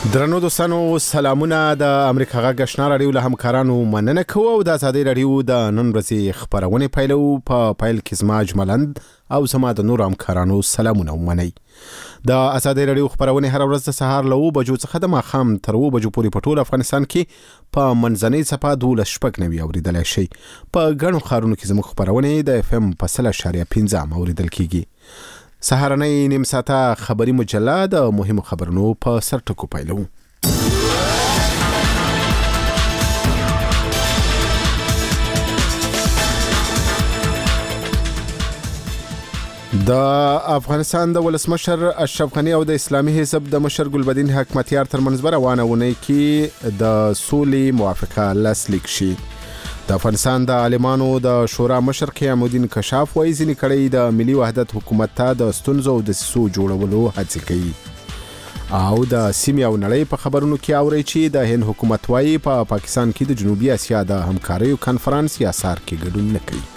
درنو دوستانو سلامونه د امریکا غږ آشنا رادیو له همکارانو مننه کوو او د آزادۍ رادیو د نن ورځې خبرونه پیلو په پایل کې زما اجملند او زما د نور همکارانو سلامونه ومنئ. د آزادۍ رادیو خبرونه هر ورځ د سهار له 9 بجو څخه د ماښام تر 9 بجو پورې په ټول افغانستان کې په منځنۍ صفه 12:90 اوریدلای شي. په ګڼو خارونو کې زموږ خبرونه د اف ام په 0.15 اوریدل کیږي. سهارنۍ نیم ساعته خبری مجله د مهمو خبرونو په سرټکو پیلو. د افغانستان د ولسمشر اشرف غنی او د اسلامي حزب د مشر ګلبدین حکمتیار ترمنځ روانه ونې کې د سولې موافقه لاسلیک شي. د افغانستان د عالمانو د شورا مشر قیام الدین کشاف وایي ځینې کړي د ملي وحدت حکومت ته د ستونزو او د سیسو جوړولو هڅې کوي. او د سیمې او نړۍ په خبرونو کې اوري چې د هند حکومت وایي په پاکستان کې د جنوبي اسیا د همکاریو کانفرنس یا سار کې ګډون نه کوي.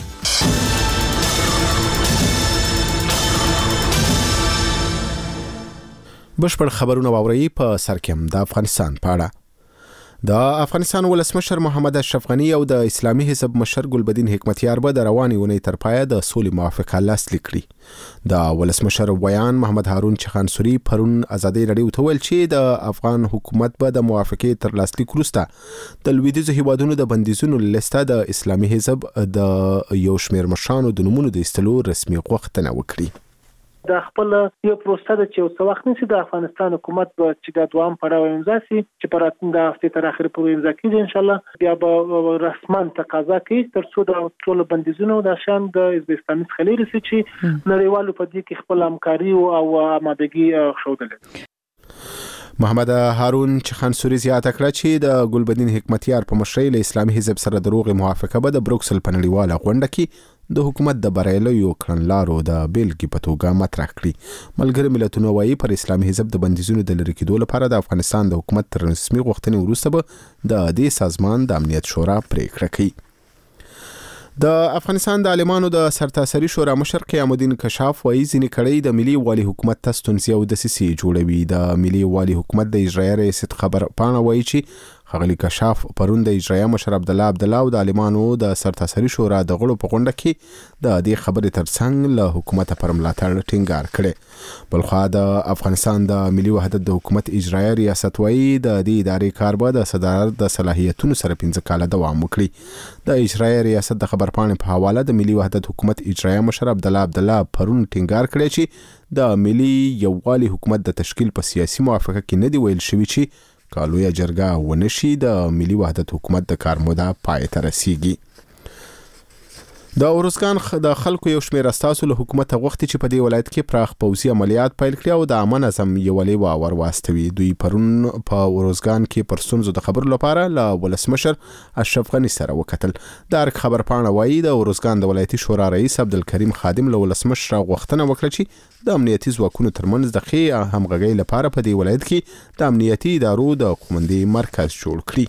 بشپړ خبرونه واوري په سر کې د افغانستان په اړه. د افغانستان ولسمشر محمد اشرف غنی او د اسلامي حزب مشر ګلبدین حکمتیار به د روانې ونې تر پایه د سولې موافقه لاسلیک کړي. د ولسمشر بیان محمد هارون چخانسوري پرون آزادۍ رادیو ته ویل چې د افغان حکومت به د موافقې تر لاسلیک وروسته د لویدیځو هیوادونو د بندیزونو لیسته د اسلامي حزب د یو شمېر مشرانو د نومونو د ایستلو رسمي غوښتنه وکړي. د خپل یو پروسه د چې څو وخت نشي د افغانستان حکومت به چې د دوام پړاو امضا شي چې پر راتلونکي هفته تر اخر پورې امضا کیږي ان شاء الله بیا به رسما تقاضا کوي تر څو د ټول بندیزونو د شان د حزب اسلامي څخه لري چې نړیوالو په دې کې خپل همکاري او آمادګي ښودلې. محمد هارون چخانسوري زیاته کړه چې د ګلبدین حکمتیار په مشرۍ له اسلامي حزب سره د روغې موافقه به د بروکسل په نړیواله غونډه کې د حکومت د بریالیو کړنلارو د بیلګې په توګه مطرح کړي. ملګري ملتونه وایي پر اسلامي حزب د بندیزونو د لرې کېدو لپاره د افغانستان د حکومت تر رسمي غوښتنې وروسته به د دې سازمان د امنیت شورا پریکړه کوي. د افغانستان د عالمانو د سرتاسري شورا مشر قیام الدین کشاف وایي ځینې کړي د ملي والي حکومت ته ستونزې او دسیسې جوړوي. د ملي والي حکومت د اجرایه رئیس خبر پاڼه وایي چې ښاغلي کشاف پرون د اجرایه مشر عبدالله او د عالمانو د سرتاسري شورا د غړو په غونډه کې د دې خبرې ترڅنګ له حکومت پر ملاتړ ټینګار کړي. بلخوا د افغانستان د ملي وحدت د حکومت اجرایه ریاست وایي د دې ادارې کار به د صدارت د صلاحیتونو سره 15 کاله دوام وکړي. د اجرایه ریاست د خبرپاڼې په حواله د ملي وحدت حکومت اجرایه مشر عبدالله پرون ټینګار کړي چې د ملي یووالي حکومت د تشکیل په سیاسي موافقه کې نه دی ویل شوی چې کالویه جرګه ونشي د ملي وحدت حکومت د کار موده پای ته رسیږي. د اورزګان د خلکو یو شمېر استاسو له حکومت غوښتي چې په دې ولایت کې پراخ پوځي عملیات پیل کړي او د امن اعظم یولې ور واستوي. دوی پرون په اورزګان کې پر ستونزو د خبرو لپاره له ولسمشر اشرف غنی سره وکتل. د خبر پاڼه وایي د اورزګان د ولایتي شورا رئیس عبدالکریم خادم له ولسمشر غوښتنه وکړه چې د امنیتي ځواکونو ترمنځ د ښې همغږۍ لپاره په دې ولایت کې د امنیتي ادارو د قومندې مرکز جوړ کړي.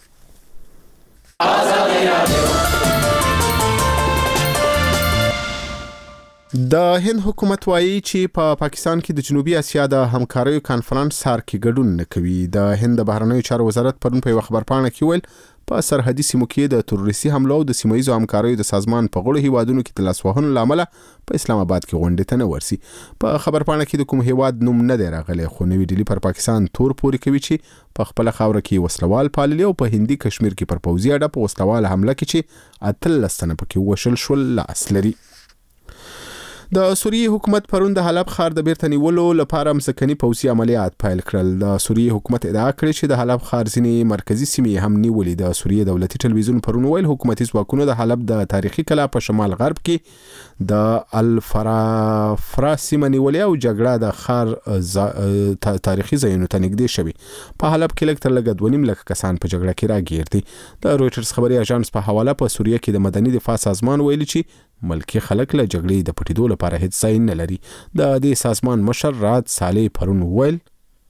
د هند حکومت وایي چې په پاکستان کې د جنوبي اسیا د همکاریو کانفرنس سار کې ګډون نه کوي. د هند د بهرنیو چارو وزارت پرون په خبرپاڼه کې ویل په سرحدي سیمو کې د تروریستي حملو او د سیمایي همکاریو د سازمان په غړو هیوادونو کې د لاسوهنو لامل په اسلام آباد کې غونډه ته نه ورسي. په خبرپاڼه کې د کوم هیواد نوم نه دی راغلی خو نوې ډیلی پر پاکستان تور پوري کوي چې په خپل خاور کې وسلوال پاللي او په هندي کشمیر کې پر پوځي اډه په وسلوال حمله کې چې 18 تنه پکې وشل شول لاس لري. د سوریې حکومت پرون د حلب ښار د بیرته نیولو لپاره مسکني پوځي عملیات پیل کړل. د سوریې حکومت ادعا کړې چې د حلب ښار ځینې مرکزی سیمې هم نیولې. د سوریې دولتي ټلویزیون پرون ویل حکومتي ځواکونو د حلب د تاریخي کلا په شمال غرب کې د الفرافرا سیمه نیولې او جګړه د ښار تاریخي ځایونو ته نږدې شوي. په حلب کې لږ تر لږه 2.5 لک کسان په جګړه کې راګیر دي. د رويټرز خبري اژانس په حواله په سوریه کې د مدني دفاع سازمان ویلي چې ملکی خلک له جګړې د پټېدو لپاره هیڅ ځای نه لري. د دې سازمان مشر راد صالح پرون ویل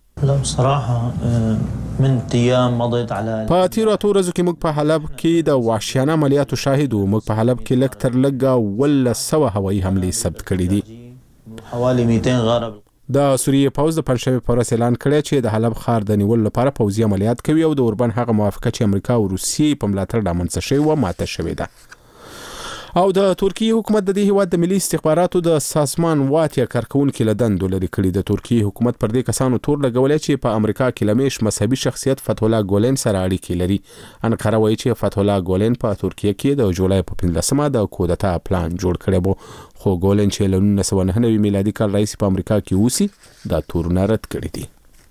من ايام مضت على په تیرو اتو ورځو کې موږ په حلب کې د وحشیانه عملیاتو شاهد وو. موږ په حلب کې لږ تر لږه 100 هوایي حملې ثبت کړې دي. حوالي 200 غاره د سوریې پوځ د پنځمې پر ورځ اعلان کړی چې د حلب ښار د نیولو لپاره پوځي عملیات کوي او د اوربن هغه موافقه چې امریکا او روسیې په ملاتړ رامنځته شوې و ماته شوې ده. او د ترکیې حکومت د دې هیواد د ملي استخباراتو د سازمان واتیا کارکونکو له دندو لرې کړي. د ترکیې حکومت پر دې کسانو تور لګولې چې په امریکا کې لمیش مذهبي شخصیت فتح الله ګولن سره اړیکې لري. انقره وایي چې فتح الله ګولن په ترکیې کې د جولای په 15مه د کودتا پلان جوړ کړی و، خو ګولن چې له 1999 میلادي کال راهیسې په امریکا کې اوسي دا تورونه رد کړي دي.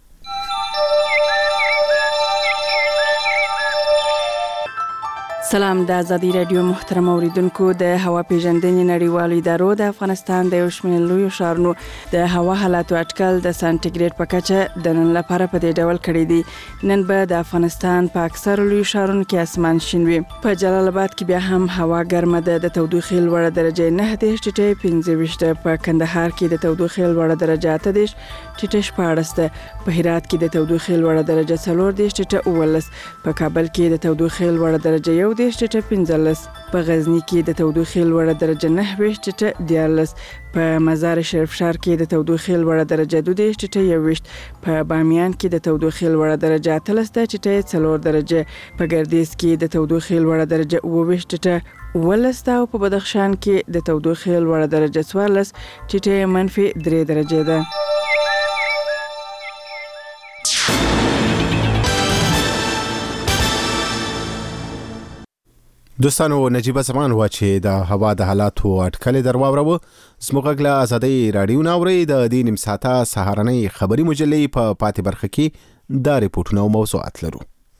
سلام، د آزادي رادیو محترم اوریدونکو، د هوا پیژندنې نړیوالو ادارو د افغانستان د یو شمېر لویو ښارونو د هوا حالاتو اټکل د سانتیګریډ په کچه د نن لپاره په دې ډول کړی دی. نن به د افغانستان په اکثرو لویو ښارونو کې اسمان شین وي. په جلال آباد کې بیا هم هوا ګرمه ده، د تودوخې لوړه درجه 9.25، په کندهار کې د تودوخې لوړه درجه 8.14 ده، په هرات کې د تودوخې لوړه درجه 4.18، په کابل کې د تودوخې لوړه درجه 1.15، په غزنی کې د تودوخې لوړه درجه 9.14، په مزار شریف ښار کې د تودوخې لوړه درجه 2.21، په بامیان کې د تودوخې لوړه درجه 13.4 درجه، په ګردیز کې د تودوخې لوړه درجه 20.18 او په بدخشان کې د تودوخې لوړه درجه 14.3 درجه ده. دوستانو، نجیبه زمان و چې د هوا د حالاتو اټکل درواوړو. زموږ غږ له آزادۍ رادیو ناوري د دې نیم ساعته سهارنۍ خبري مجلې په پاتې برخه کې دا ریپورتونه او موضوعات لرو.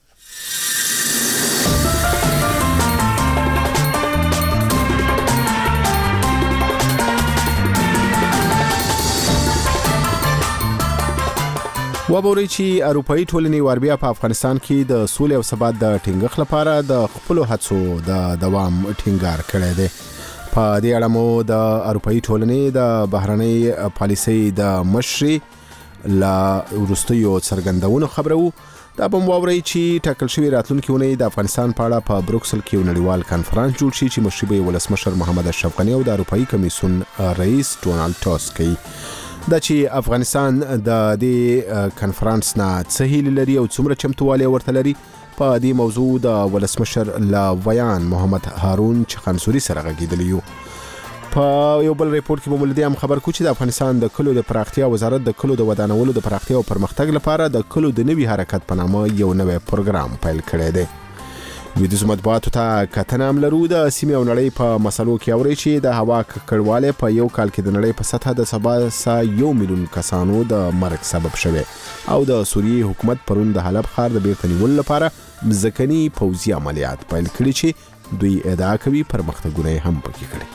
وبوري چې اروپאי ټولنې وربیا په افغانستان کې د سولې او ثبات د ټینګښت لپاره د خپل هڅو د دوام ټینګار کړی دی. په دې اړه مو د اروپאי ټولنې د بهرنۍ پالیسۍ د مشري لا ورستیو څرګندونو خبرو. دا به ووري چې ټاکل شوی راتلونکي ونې د افغانستان په اړه په بروکسل کې نړیوال کانفرنس جوړ شي چې مشري به ولسمشر محمد اشرف غنی او د اروپאי کمیسیون رئیس ډونالد ټاسک کوي. دا چې افغانستان د دې کانفرنس نه څه هیله لري او څومره چمتووالی ورته لري، په دې موضوع د ولسمشر لا ویان محمد هارون چخانسوري سره غږیدلی یو. په یو بل ریپورت کې به مولدي هم خبر کو چې د افغانستان د کلو د پراختیا وزارت د کلو د ودانولو د پراختیا او پرمختګ لپاره د کلو د نوي حرکت په نامه یو نوی پروګرام پیل کړی دی. ویدیو مطبوعاتو ته کتنه هم لرو. د سیمې او نړۍ په مسلو کې اوري چې د هوا ککړوالی په یو کال کې د نړۍ په سطحه د 1 میلیون کسانو د مرګ سبب شوی او د سوریې حکومت پرون د حلب ښار د بیرته نیولو لپاره ځمکني پوځي عملیات پیل کړي چې دوی ادعا کوي پرمختګونه هم پکې کړي.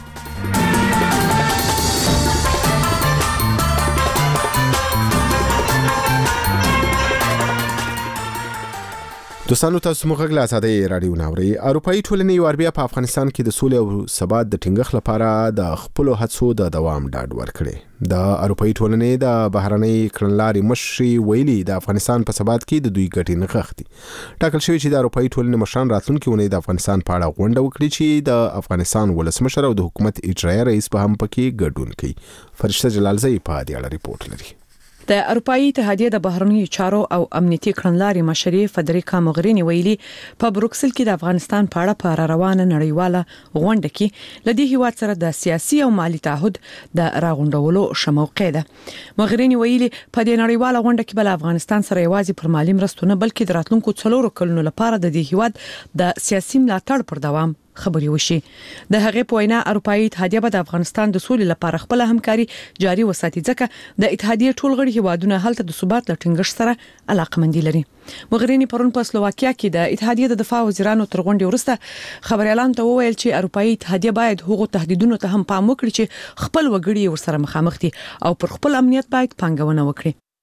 دوستانو، تاسو موږ غږ له آزادۍ رادیو ناوري. اروپאי ټولنې یو بیا په افغانستان کې د سولې او ثبات د ټینګښت لپاره د خپل هڅو د دوام ډاډ ورکړي. د اروپאי ټولنې د بهرنۍ کړنلارې مشري ویلي د افغانستان په ثبات کې د دوی ګټې نغښتي. ټاکل شوی چې د اروپאי ټولنې مشران راتلونکي ونې د افغانستان په اړه غونډه وکړي چې د افغانستان ولسمشر او د حکومت اجرایي رئیس به هم پکې ګډون کوي. فرشته جلالزئی په دې اړه ریپورت لري. د اروپאי اتحادیه د بهرنیو چارو او امنیتي کړنلارې مشري فدریکا موغرینی ویلي په بروکسل کې د افغانستان په اړه پر روانه نړیواله غونډه کې لدی هیواد سره د سیاسي او مالی تعهد د راغونډولو شموقع ده. موغرینی ویلي په دې نړیواله غونډه کې بل افغانستان سره یوازې پر مالی مرستو نه بلکې د راتلونکو 4 کلونو لپاره د دې هیواد د سیاسي ملاتړ پر دوام خبري وشي. د هغې په وینا اروپאי اتحادیه به د افغانستان د سولې لپاره خپل همکاري جاري وساتي ځکه د اتحادیه ټول غړي هیوادونه هلته د ثبات لټینګښت سره علاقمندي لري. مغرینی پرون په سلوواکیا کې د اتحادیه د دفاع وزیرانو تر غونډې وروسته خبريالان ته وویل چې اروپאי اتحادیه باید هغو تهدیدونو ته هم پام وکړي چې خپل وګړي ورسره مخامخ دي او پر خپل امنیت باید پانګونه وکړي.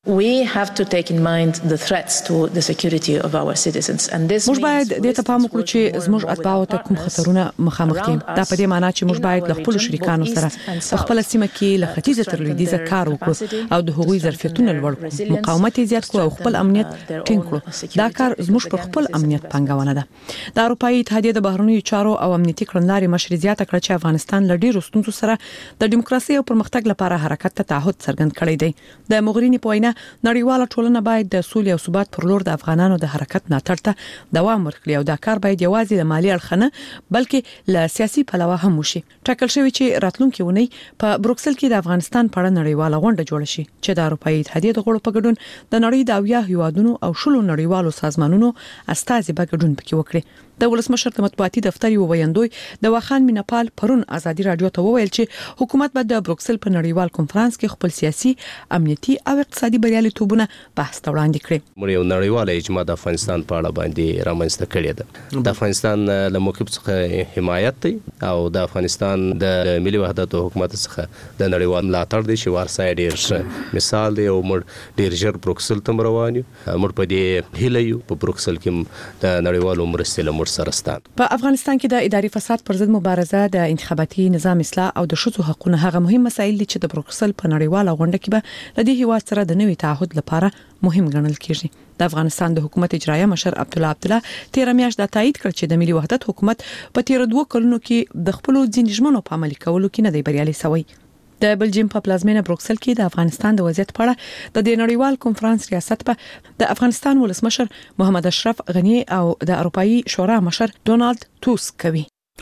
We have to take in mind the threats to the security of our citizens and this موږ باید د ته پام وکړو چې زموږ اتباعو ته کوم خطرونه مخامخ دي. دا په دې معنی چې موږ باید له خپل شریکانو سره په خپل سیمه کې له ختیځه تر لویدیځه کار وکړو او د هغوی ظرفیتونه لوړ کړو، مقاومت یې زیات کړو او خپل امنیت ټینګ کړو. دا کار زموږ پر خپل امنیت پانګونه ده. د اروپאי اتحادیه د بهرنیو چارو او امنیتي کړنلارې مشر زیاته کړه چې افغانستان له ډیرو ستونزو سره د دیموکراسي او پرمختګ لپاره حرکت ته تعهد څرګند کړی دی. د مغرینی په وینا نړیواله ټولنه باید د سولې او ثبات پر لور د افغانانو د حرکت ملاتړ ته دوام ورکړي او دا کار باید یوازې د مالی اړخ نه بلکې له سیاسي پلوه هم وشي. ټاکل شوی چې راتلونکي اونۍ په بروکسل کې د افغانستان په اړه نړیواله غونډه جوړه شي چې د اروپאי اتحادیه د غړو په ګډون د نړۍ د 70 هیوادونو او 10 نړیوالو سازمانونو استازي به ګډون پکې وکړي. د ولسمشر د مطبوعاتي دفتر یو ویاندوی د واخان مینپال پرون ازادي رادیو ته وویل چې حکومت به د بروکسل په نړیوال کنفرانس کې خپل سیاسي، امنیتي او اقتصادي بریالیتوبونه بحث ته وړاندې کړي. موږ یو نړیواله اجماع د افغانستان په اړه باندې رامنځته کړې ده. د افغانستان له موقف څخه حمایت دی او د افغانستان د ملي وحدت او حکومت څخه د نړیوال ملاتړ دی چې ورسای ډیر مثال دی او موږ ډیر ژر بروکسل ته روان یو. موږ په دې هیله یو په بروکسل کې د نړیوالو مرستې له سرستان. په افغانستان کې د اداري فساد پر ضد مبارزه، د انتخاباتي نظام اصلاح او د شذو حقوقو هغه مهم مسایل دي چې د بروکسل په نړیواله غونډه کې به لدی هیواد سره د نوي تعهد لپاره مهم ګڼل کیږي. د افغانستان د حکومت اجرایه مشر عبدالله 13 میاشت د تایید کړ چې د ملي وحدت حکومت په تیر 2 کلونو کې د خپل ځینې ژمنو په عملي کولو کې نه دی بریالي شوی. د بلجیم په پلازمینه بروکسل کې د افغانستان د وضعیت په اړه د نړیوال کنفرانس ریاست په د افغانستان ولسمشر محمد اشرف غنی او د اروپאי شورا مشر ډونالد توسک کوي.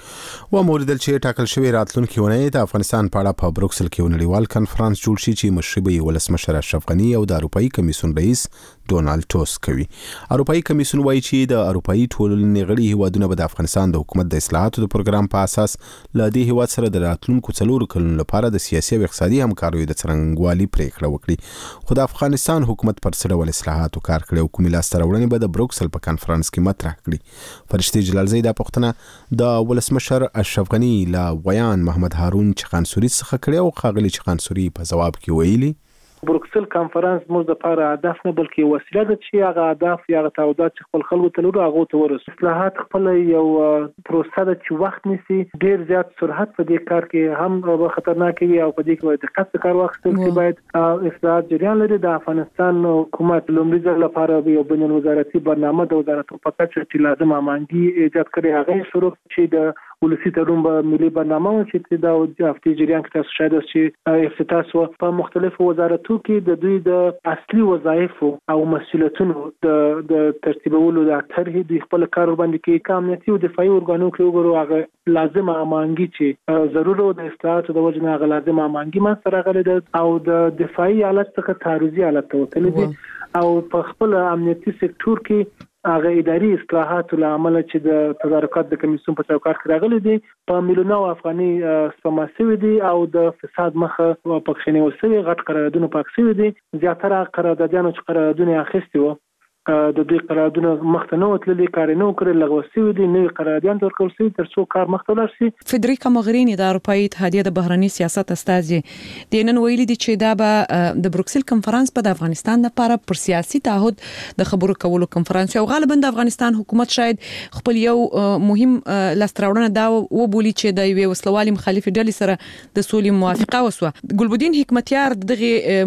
و موردل چې ټاکل شوی راتلونکي ونې د افغانستان په اړه په بروکسل کې نړیوال کنفرانس جوړ شي چې مشربي ولسمشر اشرف غنی او د اروپאי کمیسیون رئیس ډونالد توسک کوي. اروپאי کمیسیون وایي چې د اروپאי ټولنې غړي هیوادونه به د افغانستان د حکومت د اصلاحاتو د پروګرام په اساس له دې هیواد سره د راتلونکو 4 کلونو لپاره د سیاسي او اقتصادي همکاریو د څرنګوالي پریکړه وکړي. خو د افغانستان حکومت پر څه ډول اصلاحاتو کار کړي او کومې لاسته راوړنې به د بروکسل په کنفرانس کې مطرح کړي. فرشتي جلالزی دا پوښتنه د ولسمشر اشرف غنی لا ویان محمد هارون چخانسوري څخه کړي او خاغلی چخانسوري په جواب کې ویلي بروکسل کانفرنس موږ د لپاره هدف نه بلکې وسیله ده چې هغه اهداف یا تعهدات چې خپل خلکو ته لرو هغه ته ورسوي. اصلاحات خپل یو پروسه ده چې وخت نیسي، ډیر زیات سرعت په دې کار کې هم خطرناک وي او په دې کې د دقت کار واخیستل شي. باید اصلاحات جریان لري. د افغانستان حکومت لومړي ځل لپاره یو بین الوزارتي برنامه د وزارت په کچه چې لازم امانګي ایجاد کړي هغه شروع چې د ولسی تړون به ملي برنامه چې د هفتې جریان کې تاسو شاید چې افتتاح شو په مختلفو وزارتونو کې د دوی د اصلي وظایف او مسؤلیتونو د ترتیبولو د طرح د خپل کار باندې کې امنیتي او دفاعي ارګانونو کې وګورو هغه لازم امانګي چې ضروري د اصلاحاتو د وجه نه هغه لازم امانګي ما سره غلي او د دفاعي حالت څخه تعرضي حالت ته وتلي دي او په خپل امنیتي سکتور کې هغه اداري اصلاحاتو لامل چې د تدارکات د کمیسیون په چوکاټ کې راغلي دي په میلیونو افغاني سپما شوي دي او د فساد مخه پکښې نیول شوي غټ قراردادونه پاک شوي دي. زیاتره قراردادیانو چې قراردادونه اخیستي وو د دوی قراردادونه مخته نه وتللي، کار نه وکړي، لغوه شوي دي، نوي قراردادیان ورکړل شوي تر څو کار مخته لاړ شي. فدریکا موغرینی د اروپאי اتحادیه د بهرنی سیاست استازي د نن ویلي دي چې دا به د بروکسل کنفرانس په افغانستان لپاره پر سیاسي تعهد د خبرو کولو کنفرانس او غالبا د افغانستان حکومت شاید خپل یو مهم لاستراوړنه دا و بولی چې د یو وسلوالي مخالف ډلې سره د سولې موافقه وسوه. ګلبدین حکمتیار دغه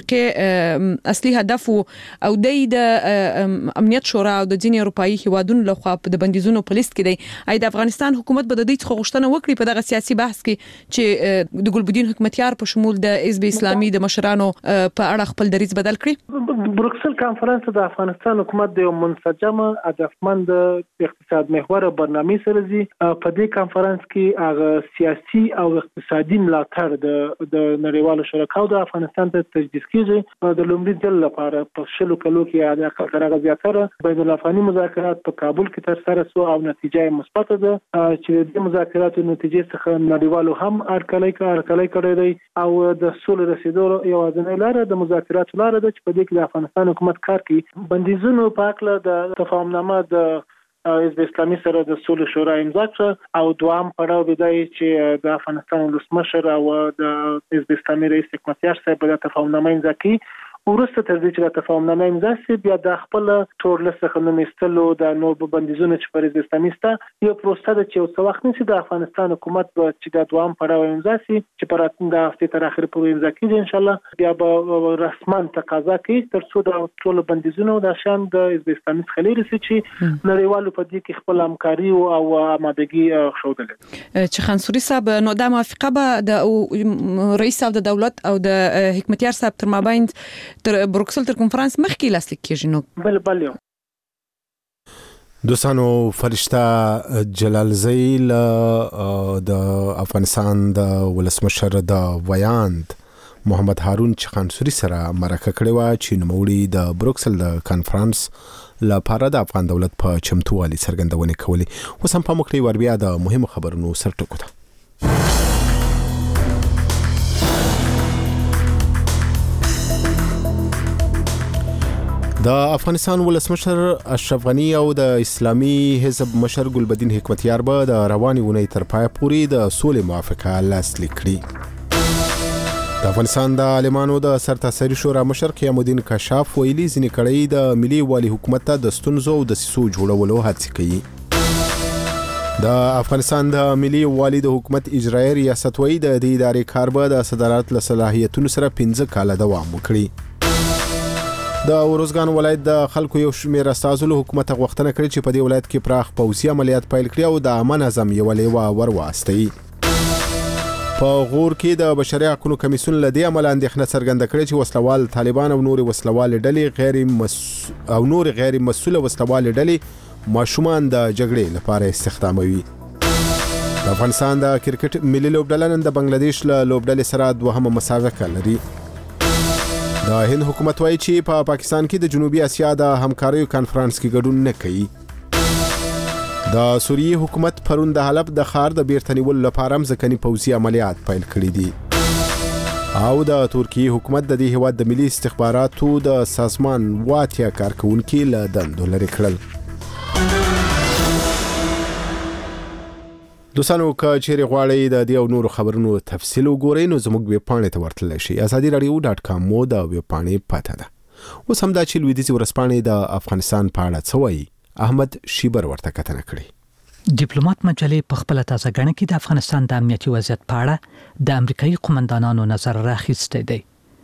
موافقه اصلي هدف او د امنیت شورا او د ځینې اروپאי هیوادونو لخوا په د بندیزونو په لیست کې دی. د افغانستان حکومت به د دې څخه غوښتنه وکړي په دغه سیاسي بحث کې چې د ګلبدین حکمتیار په شمول د حزب اسلامي د مشرانو په اړه خپل دریځ بدل کړي. بروکسل کانفرنس د افغانستان حکومت د منسجم هدفمند اقتصاد محور برنامه سره زی په دې کانفرنس کې هغه سیاسي او اقتصادي ملاتړ د نړیوالو شرکاو د افغانستان ته تجدید کیږي. د لومړي ځل لپاره په شلو کلو کې د هغه زیاتره بین الافغاني مذاکرات په کابل کې تر سره شو او نتیجه مثبت ده چې د مذاکراتو نتیجې څخه نړیوالو هم هرکلی کړی دی او د سولې رسیدو یوازینۍ لاره د مذاکراتو لاره ده چې په دې کې د افغانستان حکومت کار کوي. بندیزونو په اړه د تفاهمنامه د حزب اسلامي سره د سولې شورا امضا کړه او دوام پړاو دی چې د افغانستان ولسمشر او د حزب اسلامي رئیس حکمتیار صاحب د تفاهمنامه امضا کړي. ورسته تر دې چې تفاهمنامه امضا شي بیا د خپل ټول څخه نو مستلو د نو بندیزونه چې پر اسلامستا یو پروسه د چې څو وخت نشي د افغانستان حکومت چې د دوام پړاو امضا شي چې پر د هفته تر اخر پورې امضا کیږي ان شاء الله بیا به رسما تقاضا کوي تر څو د ټول بندیزونه د شان د اسلامس خلیری سي چې نړیوالو په دې کې خپل همکاري او آمادګي ښودل چې خانسوري صاحب نو د موافقه به د رئیس او د دولت او د حکمتیار صاحب تر مابین تر بروکسل تر کنفرانس مخکې لاسلیک کیږي نو بل یو دوستانو فرشته جلال زیل د افغانستان د ولسمشر د ویاند محمد هارون چخانسوري سره مرکه کړې و چې نوموړي د بروکسل د کنفرانس لپاره د افغان دولت په چمتووالي څرګندونې کولې. اوس هم په موږ کې وربیا د مهمو خبرونو سرټکو ده. د افغانستان ولسمشر اشرف غنی او د اسلامي حزب مشر ګلبدین حکمتیار به د رواني اونۍ تر پای پورې د سولې موافقه لاسلیک کړي. د افغانستان د عالمانو د سرتاسري شورا مشر قیام الدین کشاف ویلي ځینې کړي د ملي والي حکومت ته د ستونزو او د سیسو جوړولو هڅې کوي. د افغانستان د ملي والي د حکومت اجرایي ریاست وایي د دې ادارې کار به د صدارت له صلاحیتونو سره 15 کاله دوام وکړي. د اروزګان ولایت د خلکو یو شمېر استازو له حکومت غوښتنه کړې چې په دې ولایت کې پراخ پوځي عملیات پیل کړي او د امن اعظم یو لیوه ورواستي. په غور کې د بشري حقوقو کمیسیون له دې عمل اندېښنه څرګنده کړې چې وسلوال طالبان او نور وسلوال ډلې غیر مسؤل وسلوال ډلې ماشومان د جګړې لپاره استخداموي. د افغانستان د کرکټ ملي لوبډله نن د بنگلاديش له لوبډلې سره دوهمه مسابقه لري. د هند حکومت وایي چې په پاکستان کې د جنوبي اسیا د همکاریو کانفرنس کې ګډون نه کوي. د سوریې حکومت پرون د حلب د ښار د بیرته نیولو لپاره ځمکني پوځي عملیات پیل کړي دي. او د ترکیې حکومت د دې هیواد د ملي استخباراتو د سازمان واتیا کارکونکي له دندو لرې کړل. دوستانو که چیرې غواړئ د دې او نورو خبرونو تفصیل وګورئ نو زموږ ویب پاڼې ته ورتللی شئ. azadiradio.com مو د ویب پاڼې پته ده. اوس هم دا چې لویدیځې ورځپاڼې د افغانستان په اړه څه وایي احمد شیبر ورته کتنه کړې. ډیپلوماټ مجلې په خپل تازه غڼه کې د افغانستان د امنیتي وضعیت په اړه د امریکایي قومندانانو نظر راخیستی دی.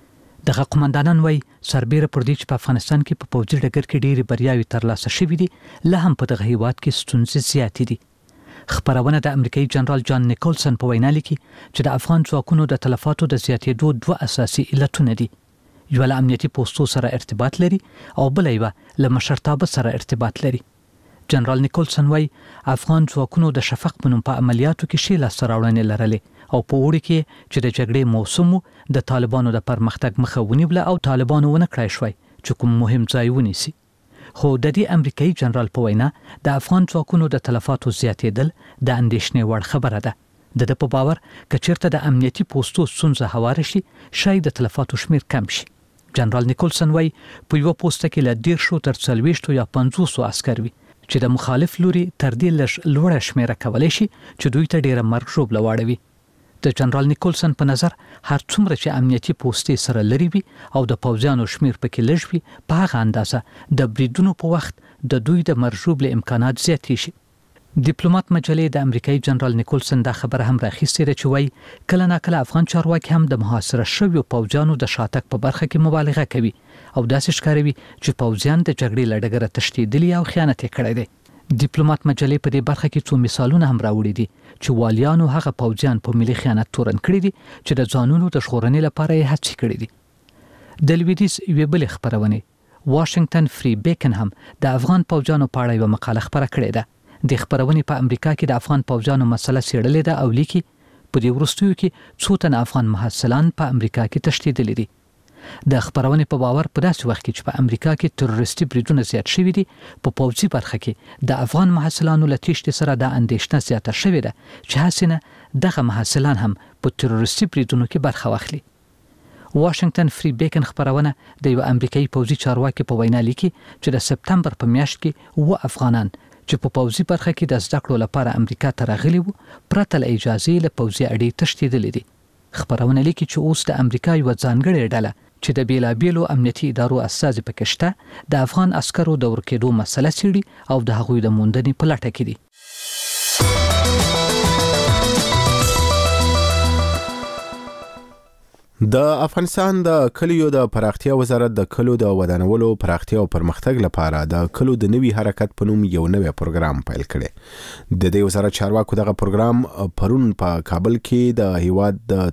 دغه قومندانان وایي سربېره پر دې چې په افغانستان کې په پوځي ډګر کې ډېرې بریاوې ترلاسه شوې دي لا هم په دغه هیواد کې ستونزې زیاتې دي. خبرونه د امریکایي جنرال جان نیکولسن په وینا لیکي چې د افغان ځواکونو د تلفاتو د زیاتېدو دوه اساسي علتونه دي. یو له امنیتي پوستو سره ارتباط لري او بل یو له مشرتابه سره ارتباط لري. جنرال نیکولسن وایي افغان ځواکونو د شفق په نوم په عملیاتو کې ښې لاسته راوړنې لرلې او په وړي کې چې د جګړې موسم د طالبانو د پرمختګ مخه ونیوله او طالبانو ونه کړای شوی چې کوم مهم ځای ونیسي. خو د دې امریکایي جنرال په وینا د افغان ځواکونو د تلفاتو زیاتېدل د اندېښنې وړ خبره ده. د په باور کچیرته د امنیتي پوستو ستونزه هواره شي شاید د تلفاتو شمیر کم شي. جنرال نیکولسن وایي په یو پوسټ کې له 10 تر 40 یا 50 عسكر وي چې د مخالف لوري تر دې لږ لوړه شمیره کولای شي چې دوی ته ډیره مرګ ژوبله واړوي. د جنرال نیکولسن په نظر هر څومره چې امنیتي پوستې سره لري وي او د پوځیانو شمیر پکې لږ وي په هغه اندازه د بریدونو په وخت د دوی د مرجوب له امکانات زیاتې شي. ډیپلوماټ مجلې د امریکایي جنرال نیکولسن دا خبره هم راخیستې ده چې وایي کله ناکله افغان چارواکي هم د محاصره شویو پوځیانو د شاتګ په برخه کې مبالغه کوي او داسې ښکاروي چې پوځیان د جګړې له ډګره تښتېدلي او خیانت یې کړی دی. ډیپلوماټ مجلې په دې برخه کې څو مثالونه هم راوړي دي چې والیانو هغه پوځیان په ملي خیانت تورن کړی دي چې د ځانونو د ژغورنې لپاره یې هڅې کړې دي. د لویدیځ یوې بلې خپرونې واشنگټن فری بیکن هم د افغان پوځیانو په اړه یوه مقاله خپره کړې ده. د خپرونې په امریکا کې د افغان پوځیانو مسله څېړلې ده او لیکي په دې وروستیو کې څو تن افغان محصلان په امریکا کې تښتېدلي دي. د خبرونې په باور په داسې وخت کې چې په امریکا کې تروریستي بریدونه زیات شوي دي په پوځي برخه کې د افغان محصلانو له تېښتې سره دا اندېښنه زیاته شوې ده چې هسې نه دغه محصلان هم په تروریستي بریدونو کې برخه واخلي. واشنگټن فری بیکن خبرونه د یو امریکایي پوځي چارواکي په وینا لیکي چې د سپتمبر په میاشت کې و افغانان چې په پوځي برخه کې د زده کړو لپاره امریکا ته راغلي وو پرته له اجازې له پوځي اډې تښتېدلي دي. خبرونه لیکي چې اوس د امریکا یو ځانګړې ډله چې د بیلابیلو امنیتي ادارو اساس پکې شته د افغان عسکرو د ورکېدو مسله څېړي او د هغوی د موندنې په لټه کې دي. د افغانستان د کلیو د پراختیا وزارت د کلو د ودانولو پراختیا او پرمختګ لپاره د کلو د نوي حرکت په نوم یو نوی پروګرام پیل کړي. د دې وزارت چارواکو دغه پروګرام پرون په کابل کې د هیواد د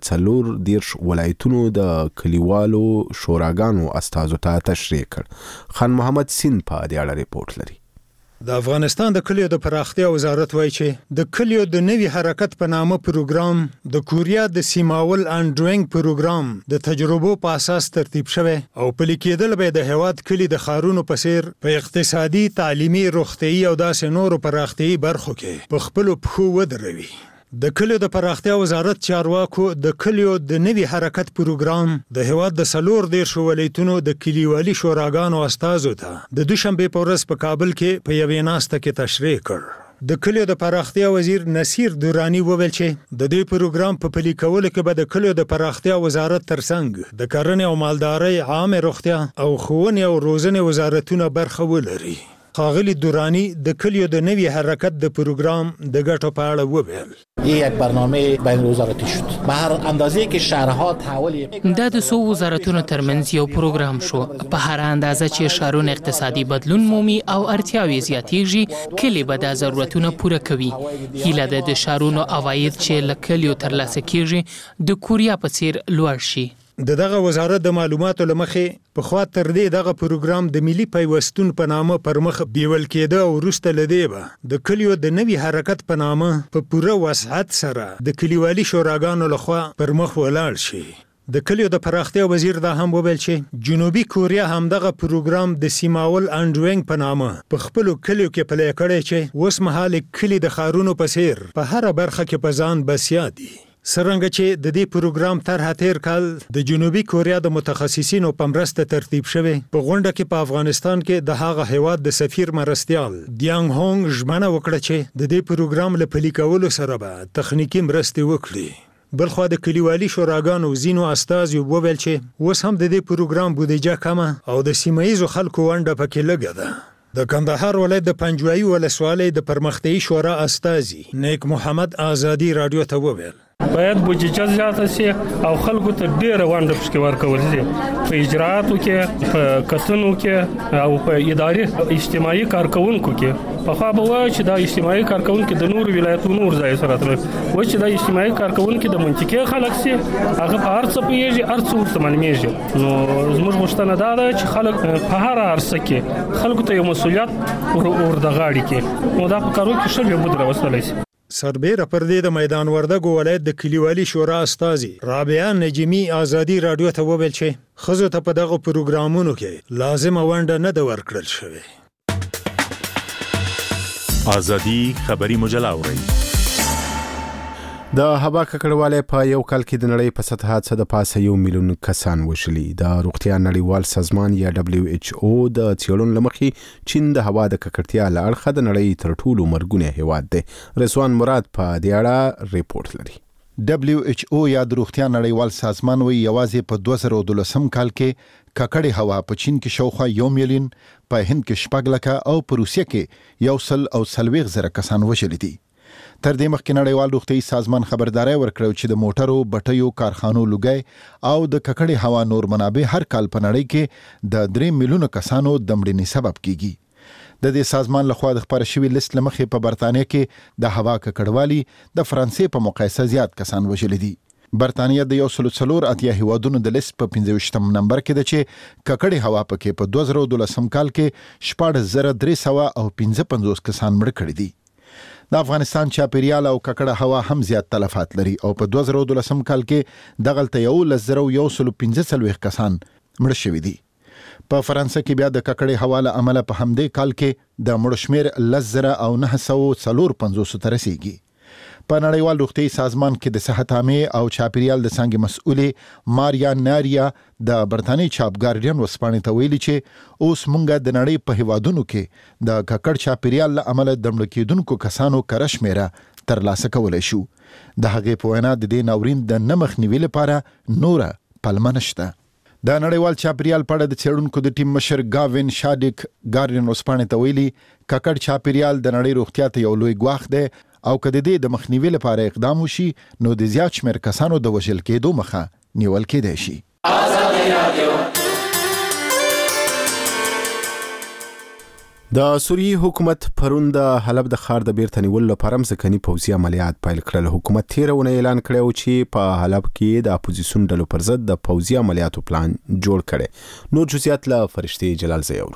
14 ولایتونو د کلیوالو شوراګانو استازو ته تشریح کړ. خان محمد سین په دې اړه ریپورت لري. د افغانستان د کلیو د پراختیا وزارت وایي چې د کلیو د نوي حرکت په نامه پروګرام د کوریا د سیماول انډرینګ پروګرام د تجربو په اساس ترتیب شوی او پلي کېدل به د هیواد کلی د خارونو په څیر په اقتصادي، تعلیمي، روغتيایي او داسې نورو پراختیايي برخو کې په خپل پښو ودروي. د کلیو د پراختیا وزارت چارواکو د کلیو د نوي حرکت پروګرام د هیواد د 14 ولایتونو د کلیوالي شوراګانو استازو ته د دوشنبه په ورځ په کابل کې په یوې ناسته کې تشریح کړ. د کلیو د پراختیا وزیر نصیر دورانی وویل چې د دې پروګرام په پلي کولو کې به د کلیو د پراختیا وزارت ترڅنګ د کرنې او مالدارۍ، عامه روغتیا او ښوونې او روزنې وزارتونه برخه ولري. ښاغلي دورانی د کلیو د نوي حرکت د پروګرام د ګټو په اړه وویل. یک برنامه بین وزارتی شد به هر اندازه که شهرها تحول دا د سو وزارتونو ترمنځ یو پروګرام شو. په هر اندازه چې شهرونه اقتصادي بدلون مومي او اړتیاوې زیاتېږي کلی به دا ضرورتونه پوره کوي. هیله ده د شهرونو عواید چې له کلیو ترلاسه کیږي د کوریا په څیر لوړ شي. دغه وزارت د معلوماتو لمخې په خوا تر دې دغه پروګرام د ملي پیوستون په نامه پر مخ بیول کېده او وروسته لدی به د کلیو د نوي حرکت په نامه په پوره وسعت سره د کلیوالي شوراګانو لخوا پر مخ ولاړ شي. د کلیو د پراختیا وزیر دا هم وویل چې جنوبي کوریا هم دغه پروګرام د سیماول انډرینګ په نامه په خپل کلیو کې پلی کړی چې اوس مهال کلی د خارونو په څیر په هر برخه کې په ځان بسیا دي. سرنګ چې د دې پروګرام طرح تیر کال د جنوبي کوریا د متخصصینو په مرسته ترتیب شوی په غونډه کې په افغانستان کې د هغه هیواد د سفیر مرستیال دیانګ هونګ ژمنه وکړه چې د دې پروګرام له پلي کولو سره به تخنیکی مرستې وکړي. بلخوا د کلیوالي شوراګانو ځینو استازو وویل چې اوس هم د دې پروګرام بودیجه کمه او د سیمایي خلکو ونډه پکې لږه ده. د کندهار ولایت د پنجوایي ولسوالۍ د پرمختیايي شورا استازي نیک محمد آزادي رادیو ته وویل باید بودیجه زیاته شي او خلکو ته ډېره ونډه پکې ورکول شي په اجرااتو کې، په کتنو کې او په اداري اجتماعي کارکونکو کې. پخوا به وایي چې دا اجتماعي کارکونکو د نور ولایتونو نور ځای سره تر و چې دا اجتماعي کارکونکو د منطقې خلک سي هغه په هر څه پیږي، هر څه ورته معلومیږي. نو زموږ غوښتنه دا ده چې خلک په هر عرصه کې خلکو ته یو مسؤلیت ورته غاړي کې نو دا په کارو کې ښه به بدره وسلای شي. سربېره پر دې د میدان وردګو ولایت د کلیوالي شورا استازي رابعه نجمی آزادي رادیو ته وویل چې ښځو ته په دغه پروګرامونو کې لازمه ونډه نه ده ورکړل شوې. آزادي خبري مجله اورئ. د هوا ککړوالی په یو کال کې د نړۍ په سطحه څه د پاسه 1 میلیون کسان وشلي. د روغتیا نړیوال سازمان یا WHO د څېړنو لمخې چین د هوا د ککړتیا له اړخه د نړۍ تر ټولو مرګونه هیواد دی. رضوان مراد په دې اړه ریپورت لري. WHO یا د روغتیا نړیوال سازمان وی یوازې په 2013 کال کې ککړې هوا په چین کې شاوخوا 1 میلیون، په هند کې 6 لکه او په روسیه کې 140,000 کسان وشلي دي. تر دې مخکې نړیوال روغتیايي سازمان خبرداري ورکړو چې د موټرو، بټیو، کارخانو لوګي او د ککړې هوا نور منابع هر کال په نړۍ کې د 3 میلیون کسانو د مړینې سبب کیږي. د دې سازمان لخوا د خبر شوی لیست لمخې په برتانیې کې د هوا ککړوالي د فرانسې په مقایسه زیات کسان وژل دي. برتانیې د 134 هیوادونو د لیست په 25م نمبر کې ده چې ککړې هوا پکې په 2012 کال کې 14,355 کسان مړ کړي دي. د افغانستان چاپیریال او ککړه هوا هم زیات تلفات لري او په 2012 کال کې دغلته 1,115 کسان مړ شوي دي. په فرانسه کې بیا د ککړې هوا له امله په همدې کال کې د مړو شمېر 10,954 ته رسیږي. په نړیوال روغتیايي سازمان کې د صحت عامه او چاپیریال د څنګه مسؤلې ماریا ناریا د برتانیې چاپ ګارډین وسپانې ته ویلي چې اوس مونږ د نړۍ په هیوادونو کې د ککړ چاپیریال له امله د مړ کېدونکو کسانو کره شمیره ترلاسه کولی شو. د هغې په وینا د دې ناورین د نه مخنیوي لپاره نوره پلمه نشته. د نړیوال چاپیریال په اړه د څېړونکو د ټیم مشر گاوین شاډیک ګارډین اوسپانې ته ویلي ککړ چاپیریال د نړۍ روغتیا ته یو لوی ګواښ دی او کله د مخنیوي لپاره اقدام وشي نو د زیات شمېر کسانو د وژل کېدو مخه نیول کېدای شي. د سوریې حکومت پرون د حلب د ښار د بیرته نیولو لپاره ځمکني پوځي عملیات پیل کړل. حکومت تیرونه اعلان کړی چې په حلب کې د اپوزیسیون ډلو پر ضد د پوځي عملیاتو پلان جوړ کړي. نور جزئیات له فرشتي جلال زیورو.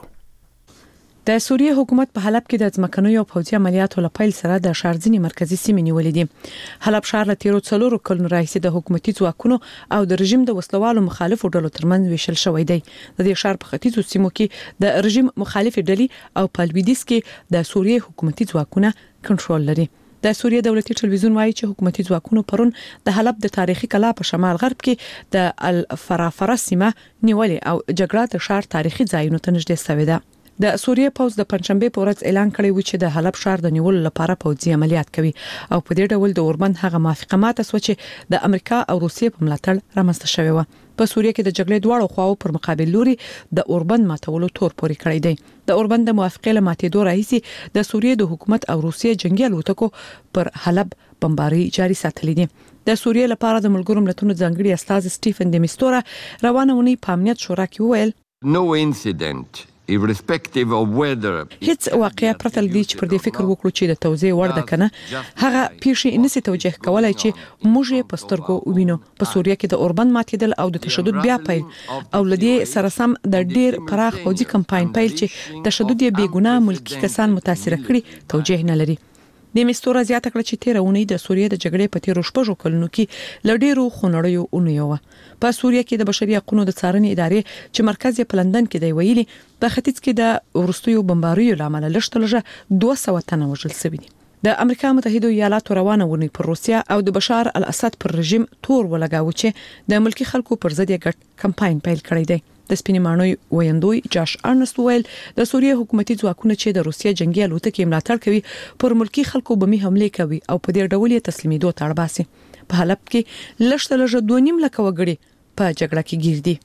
د سوریې حکومت په حلب کې د ځمکنیو او پوځي عملیاتو لپاره سره د ښار ځینې مرکزی سیمې نیولې دي. حلب ښار له تیرو 4 کلونو راهیسې د حکومتي ځواکونو او د رژیم د وسلوالو مخالفو ډلو ترمنځ ویشل شوی دی. د دې ښار په ختیځو سیمو کې د رژیم مخالف ډلې او په لویدیځ کې د سوریې حکومتي ځواکونه کنټرول لري. د سوریې دولتي ټلویزیون وایي چې حکومتي ځواکونو پرون د حلب د تاریخي کلا په شمال غرب کې د الفرافره سیمه نیولې او جګړه د ښار تاریخي ځایونو ته نږدې شوې ده. د سوریې پوځ د پنځشنبه په ورځ اعلان کړی و چې د حلب ښار د نیولو لپاره پوځي عملیات کوي او په دې ډول د اوربند هغه موافقه ماته شو چې د امریکا او روسیې په ملاتړ رامنځته شوی و. په سوریې کې د جګړې دواړو خواو پر مقابل لوري د اوربند ماتولو تور پوري کړی دی. د اوربند د موافقې له ماتېدو راهیسې د سوریې د حکومت او روسیې جنگي الوتکو پر حلب بمباري جاري ساتلې دي. د سوریې لپاره د ملګرو ملتونو ځانګړي استاذ سټیفن دمیستورا روانه ونی په امنیت شورا کې وویل No incident irrespective of whether هیڅ واقعیا پرته لدی چې پر دې فکر وکړو چې د توزیع وړ ده کنه هغه پیښې نسی توجیه کولای چې موږ په سترګو ووینو. په سوریه کې د اوربند ماتیدل او د تشدد بیا پیل او لدی سره سم د ډیر پراخ پوځي کمپاین پیل چې تشدد یې بیګناه ملکی کسان متاثر کړي توجیه نه لري. د مستوره زیاته کړ چې تیرونی د سوریې د جګړې په تیرو شپږو کلونو کې لډیرو خونړیو اونیو په سوریه کې د بشري حقوقو د څارنې ادارې چې مرکز یې په لندن کې دی ویلي په ختیځ کې د ورستیو بمباریو لامل لږ 200 تنه وژل شوي دي. د امریکا متحده ایالاتو روانه ونی پر روسیا او د بشار الاسد پر رژیم تور ولګاو چې د ملکی خلکو پر ضد یې ګډ کمپاین پیل کړی دی. د سپینې مانوي ویندوی جاش ارنست ویل د سوریې حکومتي ځواکونه چې د روسیا جنگي الوتکې ملاتړ کوي پر ملکی خلکو بمي حمله کوي او په دې ډول یې تسلیمېدو ته اړ باسي. په حلب کې لږ 2.5 لک وګړي په جګړه کې گیر دي.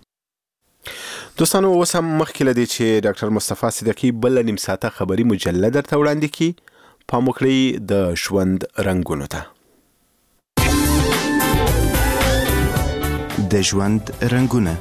دوستانو وسم مخکې لدی چې ډاکټر مصطفی صدیقی بل نیم ساعته خبري مجله درته وړاندې کی په مخکړی د ژوند رنگونو ته. د ژوند رنگونه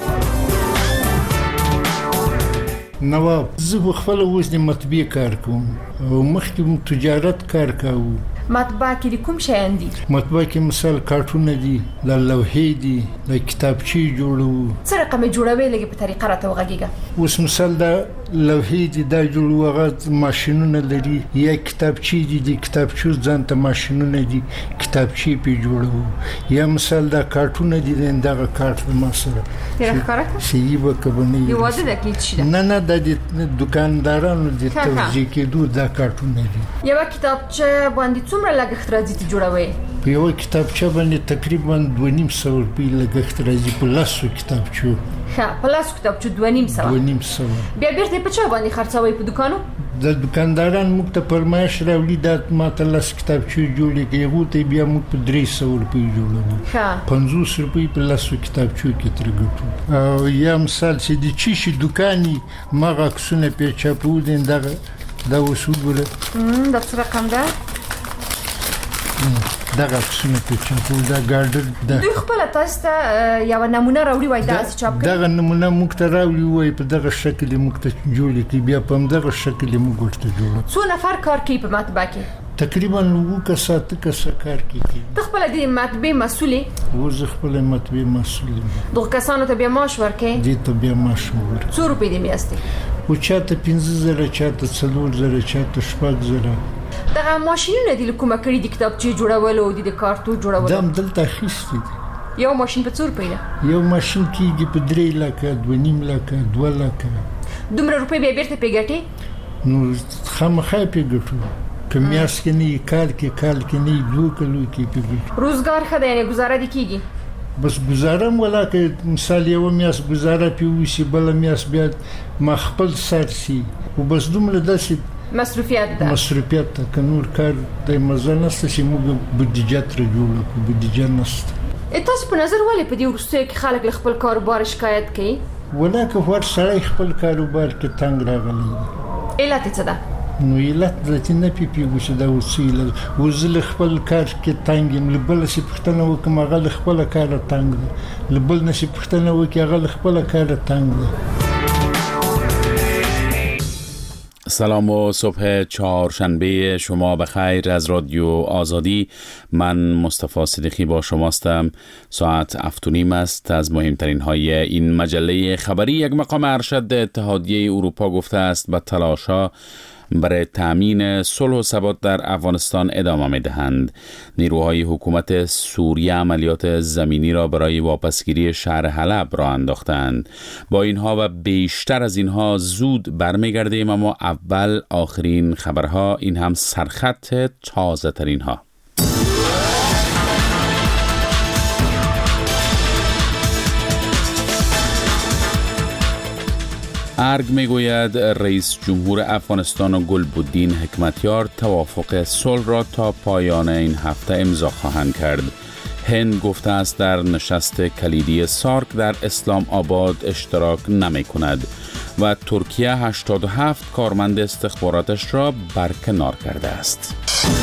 نواب زه خپل اوس د مطبعې کار کوم او مخکې تجارت کار کوم. مطبعه کې کوم شی اندي؟ مطبعه کې مثال کارټونه دي، د لوحې دي، د کتابچې جوړو. څه رقم جوړوي لګي په طریقه راته وغږیږي. اوس مثال د لوحې دي د جوړو هغه ماشينونه لري یا کتابچې دي د کتابچو ځان ته ماشينونه دي کتابچې په جوړو یا مثال د کارټونه دي دغه کارت مسره. تیرې کارکه؟ سی وکبني. یو واده د کې شي. نه د دکاندارانو د توجیه کېدو د کارټونه دي. یو کتابچه باندې څومره لګښت راځي ته جوړوي؟ په یو کتابچه باندې تقریبا 2.5 روپۍ لګښت راځي په لاسو کتابچو. ها په لاسو کتابچو 2.5 بیا بیرته په چا باندې خرڅوي په دکانو؟ د دکانداران موږ ته فرمایش راوړي د ماته لاس کتابچو جوړې کېږي ته بیا موږ په 300 روپۍ جوړوو. ها 50 روپۍ په لاسو کتابچو کې ترګټو. او یا مثال چې د چی دکاني ماغه کسونه په چاپو دین دا وسود ولا د څه رقم ده؟ دغه څنګه په چاپو دا ګارډر ده. دوی خپل تاسو ته یو نمونه راوړي وای دا چې چاپ کړي. دغه نمونه موږ ته راوړي وای په دغه شکل موږ ته جوړ کړي بیا په دغه شکل موږ ورته جوړو. څو نفر کار کوي په مطبعه کې؟ تقریبا وو کسات کار کوي. ته خپل د مطبعه مسولې؟ وو خپل مطبعه مسول. دغه کسانو ته بیا معاش ورکړي؟ دې ته بیا معاش ورکړي. څو روپۍ دی میاشتې؟ او چاته 15,000 چاته 4,000 چاته 6,000. دغه ماشینونه د کومه کړي د کتابچې جوړولو او د کارتو جوړولو؟ دم دلته اخیستي دي. یو ماشین په څو روپۍ ده؟ یو ماشین کېږي په 3 لکه 2.5 لکه 2 لکه. دومره روپۍ بیا بیرته پې ګټې؟ نو خامخا پې ګټو. که میاشت کې نه کال کې نه 2 کلو کې پې ګټو. روزګار ښه دی یعنې ګزاره دې کېږي؟ بس گزاره ولا که مثال یو میاس گزاره پیوسی بل میاس بیا ما خپل سرسی او بس دومره داسې مصرفیات ده. مصرفیات ته نور کار د مزه نشته چې موږ بودیجه تر جوړو بودیجه نشته. تاسو په نظر ولې په دې وروستیو کې خلک له خپل کاروبار شکایت کوي؟ ولکه هر سړی خپل کاروبار کې تنګ راغلی علت څه ده؟ نو علت د چې نه پیږو چې دا وسیله وزل خپل کار کې تنګ یم لبل شي پښتنه وکم هغه خپل کار تنګ لبل نشي پښتنه وکي هغه خپل کار تنګ. سلام و صبح چهارشنبه شما بخیر از رادیو آزادی. من مصطفی صدیقی با شماستم. ساعت 7:30 است. از مهمترین های این مجله خبری: یک مقام ارشد اتحادیه اروپا گفته است به تلاش‌ها برای تامین صلح و ثبات در افغانستان ادامه می‌دهند. نیروهای حکومت سوریه عملیات زمینی را برای واپسگیری شهر حلب را انداختند. با اینها و بیشتر از اینها زود برمیگردیم، اما اول آخرین خبرها، این هم سرخط تازه ترین ها. ارگ میگوید رئیس جمهور افغانستان گلبدین حکمتیار توافق صلح را تا پایان این هفته امضا خواهند کرد. هند گفته است در نشست کلیدی سارک در اسلام آباد اشتراک نمی کند و ترکیه 87 کارمند استخباراتش را برکنار کرده است.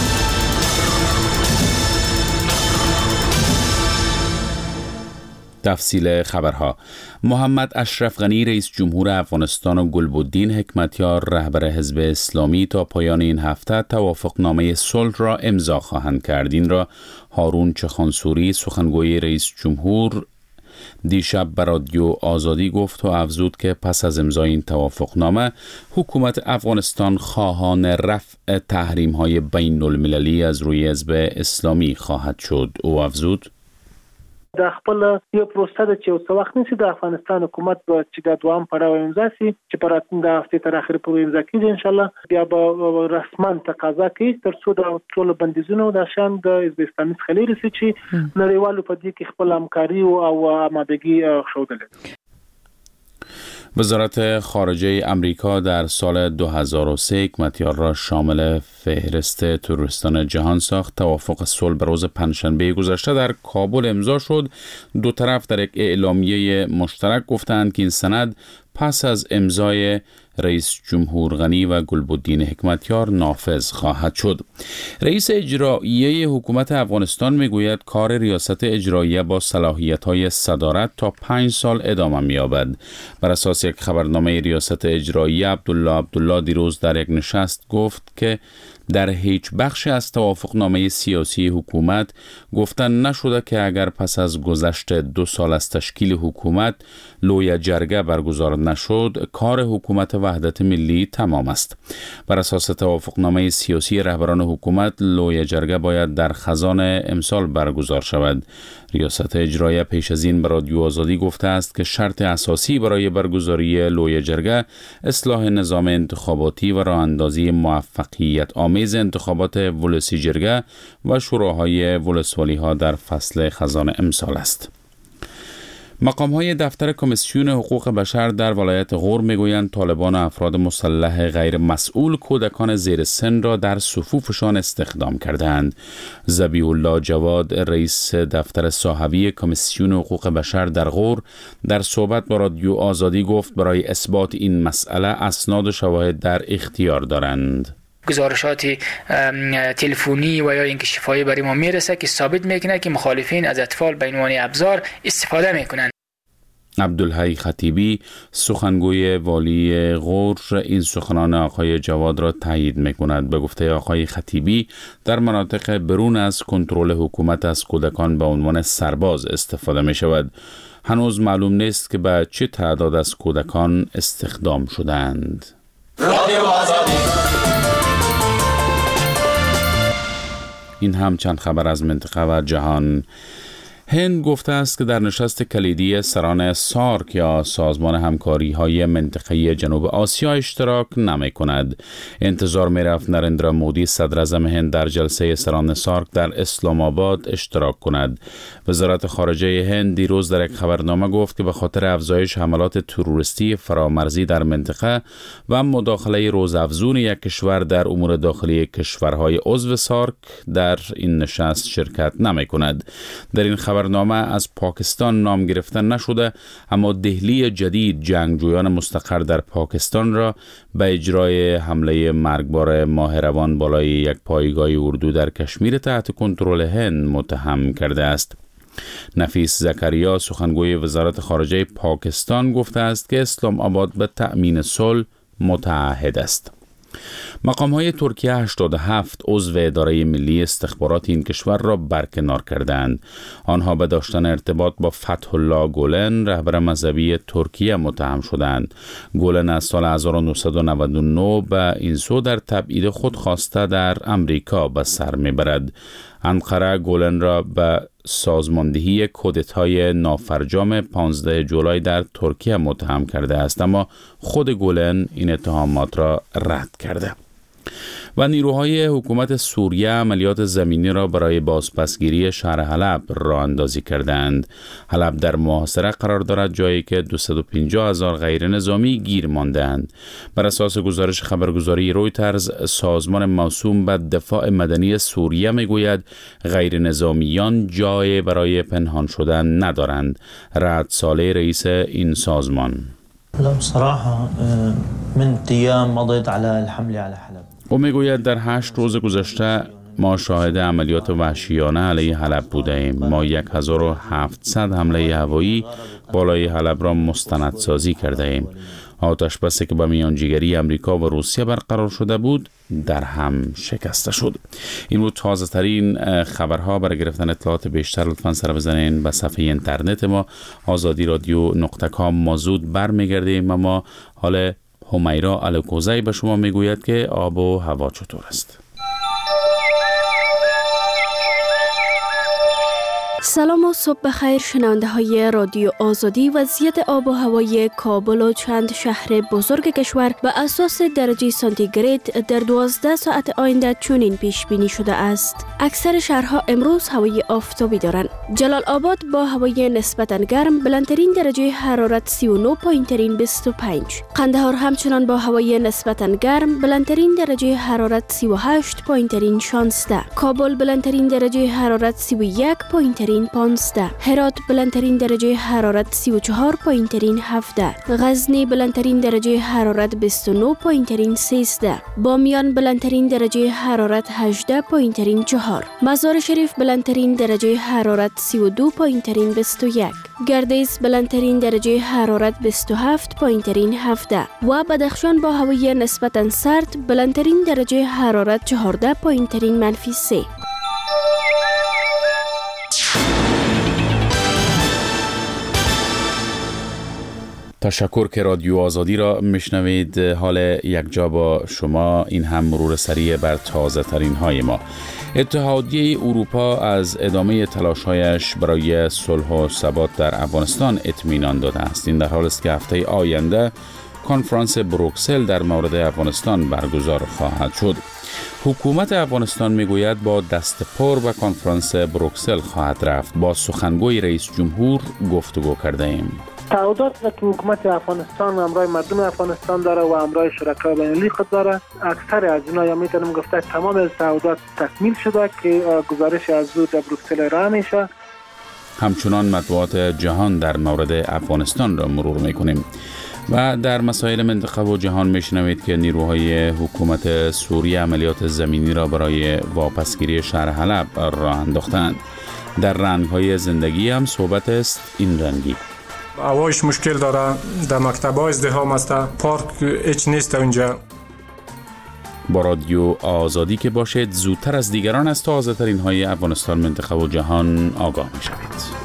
تفصیل خبرها: محمد اشرف غنی رئیس جمهور افغانستان و گلبدین حکمتیار رهبر حزب اسلامی تا پایان این هفته توافقنامه صلح را امضا خواهند کرد. این را هارون چخانسوری سخنگوی رئیس جمهور دیشب به رادیو آزادی گفت و افزود که پس از امضای این توافقنامه حکومت افغانستان خواهان رفع تحریم‌های بین المللی از روی حزب اسلامی خواهد شد. او افزود: د خپل یو پروسه د چې څو وخت نشي د افغانستان حکومت به چې د دوام پړاو امضا سي چې پر راتلونکي هفته تر اخر پورې امضا کیږي ان شاء الله. بیا به رسما تقاضا کوي تر څو د ټول بندیزونو د شان د حزب اسلامي څخه لري چې نړیوالو په دې کې خپل همکاري او آمادگی ښودلې. وزارت خارجه امریکا در سال 2003 حکمتیار را شامل فهرست تروریستان جهان ساخت. توافق صلح به روز پنجشنبه گذشته در کابل امضا شد. دو طرف در یک اعلامیه مشترک گفتند که این سند پس از امضای رئیس جمهور غنی و گلبدین حکمتیار نافذ خواهد شد. رئیس اجراییه حکومت افغانستان میگوید کار ریاست اجراییه با صلاحیت‌های صدارت تا 5 سال ادامه می‌یابد. بر اساس یک خبرنامه ریاست اجراییه، عبدالله دیروز در یک نشست گفت که در هیچ بخشی از توافقنامه سیاسی حکومت گفتن نشده که اگر پس از گذشت 2 سال از تشکیل حکومت لوی جرگه برگزار نشد، کار حکومت وحدت ملی تمام است. بر اساس توافقنامه سیاسی رهبران حکومت، لوی جرگه باید در خزان امسال برگزار شود. ریاست اجراییه پیش از این به رادیو آزادی گفته است که شرط اساسی برای برگزاری لوی جرگه اصلاح نظام انتخاباتی و راه اندازی موفقیت آمیز انتخابات ولسی جرگه و شوراهای ولسوالی ها در فصل خزان امسال است. مقام‌های دفتر کمیسیون حقوق بشر در ولایت غور میگویند طالبان و افراد مسلح غیر مسئول کودکان زیر سن را در صفوفشان استخدام کردند. ذبیح الله جواد رئیس دفتر ساحوی کمیسیون حقوق بشر در غور در صحبت با رادیو آزادی گفت برای اثبات این مسئله اسناد و شواهد در اختیار دارند. گزارشات تلفنی و یا اینکه شفاهی برای ما میرسه که ثابت میکنه که مخالفین از اطفال به عنوان ابزار استفاده میکنن. عبدالحی خطیبی سخنگوی والی غور این سخنان آقای جواد را تایید میکند. به گفته آقای خطیبی در مناطق برون از کنترل حکومت از کودکان به عنوان سرباز استفاده می شود. هنوز معلوم نیست که به چه تعداد از کودکان استخدام شدند. این هم چند خبر از منطقه و جهان. هند گفته است که در نشست کلیدی سران سارک یا سازمان همکاری های منطقه‌ای جنوب آسیا اشتراک نمی کند. انتظار می رفت نریندرا مودی صدر اعظم هند در جلسه سران سارک در اسلام آباد اشتراک کند. وزارت خارجه هند دیروز در یک خبرنامه گفت که به خاطر افزایش حملات تروریستی فرامرزی در منطقه و مداخله روزافزون یک کشور در امور داخلی کشورهای عضو سارک در این نشست شرکت نمی کند. در این خبر خبرنامه از پاکستان نام گرفته نشده، اما دهلی جدید جنگجویان مستقر در پاکستان را به اجرای حمله مرگبار ماه روان بالای یک پایگاه اردو در کشمیر تحت کنترل هند متهم کرده است. نفیس زکریا سخنگوی وزارت خارجه پاکستان گفته است که اسلام آباد به تأمین صلح متعهد است. مقام‌های ترکیه 87 عضو اداره ملی استخبارات این کشور را برکنار کردند. آنها به داشتن ارتباط با فتح الله گولن، رهبر مذهبی ترکیه، متهم شدند. گولن از سال 1999 به این سو در تبعید خود خواسته در امریکا به سر میبرد. انقره گولن را به سازماندهی کودتای نافرجام 15 جولای در ترکیه متهم کرده است، اما خود گولن این اتهامات را رد کرده. و نیروهای حکومت سوریه عملیات زمینی را برای بازپسگیری شهر حلب راه اندازی کردند. حلب در محاصره قرار دارد، جایی که 250,000 غیر نظامی گیر مانده‌اند. بر اساس گزارش خبرگزاری رویترز، سازمان موسوم به دفاع مدنی سوریه میگوید غیر نظامیان جای برای پنهان شدن ندارند. رعد صالح رئیس این سازمان: صراحة من أيام مضت على الحملة على حلب. او میگوید در 8 روز گذشته ما شاهد عملیات وحشیانه علیه حلب بوده ایم. ما 1700 حمله هوایی بالای حلب را مستندسازی کرده ایم. آتش بسی که با میانجیگری امریکا و روسیه برقرار شده بود در هم شکسته شد. این بود تازه ترین خبرها. برای گرفتن اطلاعات بیشتر لطفاً سر بزنین به صفحه اینترنت ما azadi.radio.com. ما زود برمیگردیم. اما حال همیرا الکوزی به شما میگوید که آب و هوا چطور است. سلام و صبح بخیر شنونده های رادیو آزادی. وضعیت آب و هوای کابل و چند شهر بزرگ کشور به اساس درجه سانتیگراد در 12 ساعت آینده چنین پیش بینی شده است. اکثر شهرها امروز هوای آفتابی دارند. جلال آباد با هوای نسبتاً گرم بلندترین درجه حرارت 39، پایینترین 25. قندهار همچنان با هوای نسبتاً گرم بلندترین درجه حرارت 38، پایینترین 16. کابل بلندترین درجه حرارت 31، پایینترین 15. هرات بلندترین درجه حرارت 34، پایینترین 17. غزنی بلندترین درجه حرارت 29، پایینترین 13. بامیان بلندترین درجه حرارت 18، پایینترین 4. مزار شریف بلندترین درجه حرارت 32، پایینترین 21. گردیز بلندترین درجه حرارت 27، پایینترین 17. و بدخشان با هوای نسبتاً سرد بلندترین درجه حرارت 14، پایینترین -3. تشکر که رادیو آزادی را میشنوید. حال یک جا با شما. این هم مرور سریع بر تازه ترین های ما. اتحادیه اروپا از ادامه تلاش‌هایش برای صلح و ثبات در افغانستان اطمینان داده است. این در حالی است که هفته آینده کنفرانس بروکسل در مورد افغانستان برگزار خواهد شد. حکومت افغانستان میگوید با دست پر به کنفرانس بروکسل خواهد رفت. با سخنگوی رئیس جمهور گفتگو کرده ایم. تعهدات که حکومت افغانستان همراه مردم افغانستان داره و همراه شرکای بین‌المللی خود داره، اکثر از اینا یا میتونم گفته تمام از تعهدات تکمیل شده که گزارش از او در بروکسل ارائه میشه. همچنان مطبوعات جهان در مورد افغانستان را مرور میکنیم و در مسائل منطقه و جهان میشنوید که نیروهای حکومت سوریه عملیات زمینی را برای واپسگیری شهر حلب راه انداختند. در رنگ‌های زندگی هم صحبت است این رنگی. هوایش مشکل داره، در مکتب‌ها ازدحام است، پارک هیچ نیست اونجا. با رادیو آزادی که باشید، زودتر از دیگران از تازه ترین های افغانستان، منطقه و جهان آگاه می‌شوید.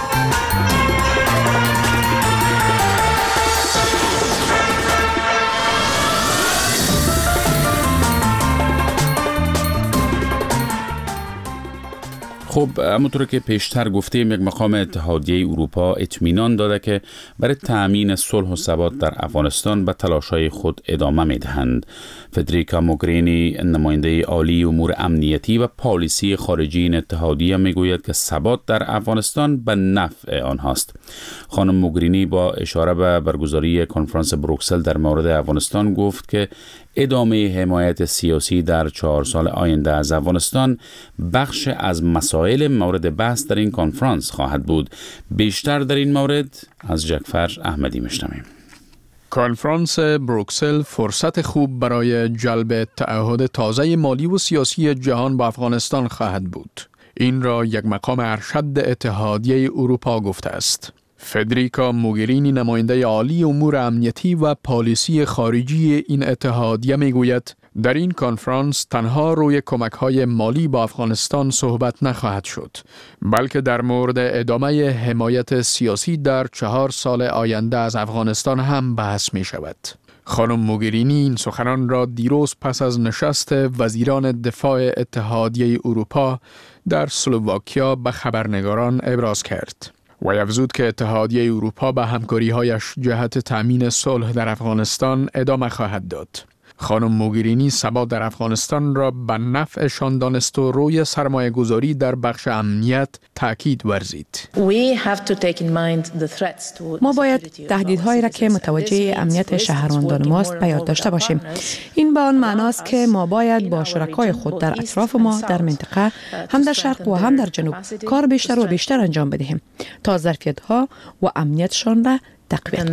خب همونطور که پیشتر گفتیم، یک مقام اتحادیه اروپا اطمینان داده که برای تأمین صلح و ثبات در افغانستان به تلاش‌های خود ادامه می‌دهند. فدریکا موگرینی، نماینده عالی امور امنیتی و پالیسی خارجی این اتحادیه، میگوید که ثبات در افغانستان به نفع آنهاست. خانم موگرینی با اشاره به برگزاری کنفرانس بروکسل در مورد افغانستان گفت که ادامه حمایت سیاسی در 4 سال آینده از افغانستان بخش از مسائل مسائل مورد بحث در این کنفرانس خواهد بود. بیشتر در این مورد از جعفر احمدی میشنویم. کنفرانس بروکسل فرصت خوب برای جلب تعهد تازه مالی و سیاسی جهان با افغانستان خواهد بود. این را یک مقام ارشد اتحادیه اروپا گفته است. فدریکا موگرینی نماینده عالی امور امنیتی و پالیسی خارجی این اتحادیه میگوید در این کنفرانس تنها روی کمک‌های مالی با افغانستان صحبت نخواهد شد، بلکه در مورد ادامه حمایت سیاسی در 4 سال آینده از افغانستان هم بحث می شود. خانم موگرینی این سخنان را دیروز پس از نشست وزیران دفاع اتحادیه اروپا در اسلوواکیا به خبرنگاران ابراز کرد. و افزود که اتحادیه اروپا به همکاری‌هایش جهت تأمین صلح در افغانستان ادامه خواهد داد. خانم موگرینی ثبات در افغانستان را به نفعشان دانست و روی سرمایه گذاری در بخش امنیت تاکید ورزید. ما باید تهدیدهایی را که متوجه امنیت شهروندان ماست به یاد داشته باشیم. این به آن معناست که ما باید با شرکای خود در اطراف ما در منطقه هم در شرق و هم در جنوب کار بیشتر و بیشتر انجام بدهیم تا ظرفیت‌ها و امنیتشان را تقویت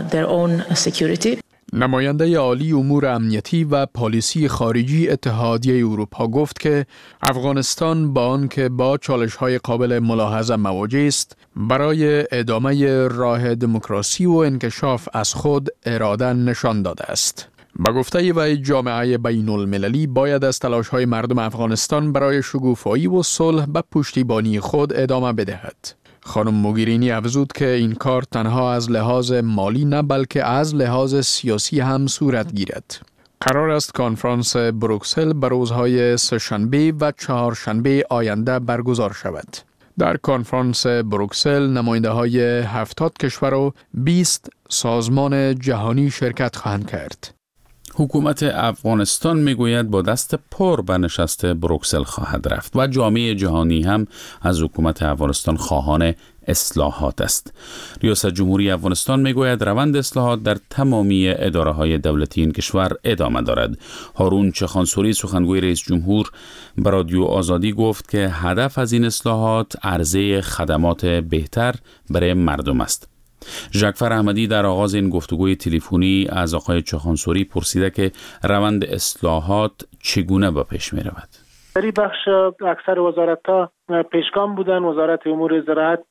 کنیم. نماینده عالی امور امنیتی و پالیسی خارجی اتحادیه اروپا گفت که افغانستان با آنکه با چالش‌های قابل ملاحظه مواجه است، برای ادامه راه دموکراسی و انکشاف از خود اراده نشان داده است. با گفته وی جامعه بین المللی باید از تلاش‌های مردم افغانستان برای شکوفایی و صلح به پشتیبانی خود ادامه بدهد. خانم موگرینی افزود که این کار تنها از لحاظ مالی نه بلکه از لحاظ سیاسی هم صورت گیرد. قرار است کنفرانس بروکسل به روزهای سه‌شنبه و چهارشنبه آینده برگزار شود. در کنفرانس بروکسل نماینده‌های 70 کشور و 20 سازمان جهانی شرکت خواهند کرد. حکومت افغانستان میگوید با دست پر به نشست بروکسل خواهد رفت و جامعه جهانی هم از حکومت افغانستان خواهان اصلاحات است. ریاست جمهوری افغانستان میگوید روند اصلاحات در تمامی اداره‌های دولتی این کشور ادامه دارد. هارون چخانسوری سخنگوی رئیس جمهور به رادیو آزادی گفت که هدف از این اصلاحات عرضه خدمات بهتر برای مردم است. جعفر احمدی در آغاز این گفتگوی تلفنی از آقای چخانسوری پرسیده که روند اصلاحات چگونه به پیش می رود. در این بخش اکثر وزارت‌ها پیشگام بودن. وزارت امور زراعت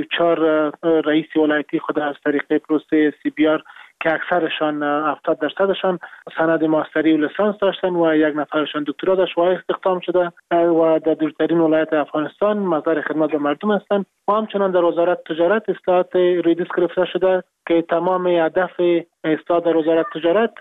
34 رئیس ولایتی خود از طریق پروسه CBR که اکثرشان 70% سند ماستری و لیسانس داشتن و یک نفرشان دکترا داشت و استخدام شده و در دورترین ولایت افغانستان مظهر خدمت به مردم هستند. و همچنان در وزارت تجارت اصلاحات ریدیس گرفته شده که تمام هدف اصلاح در وزارت تجارت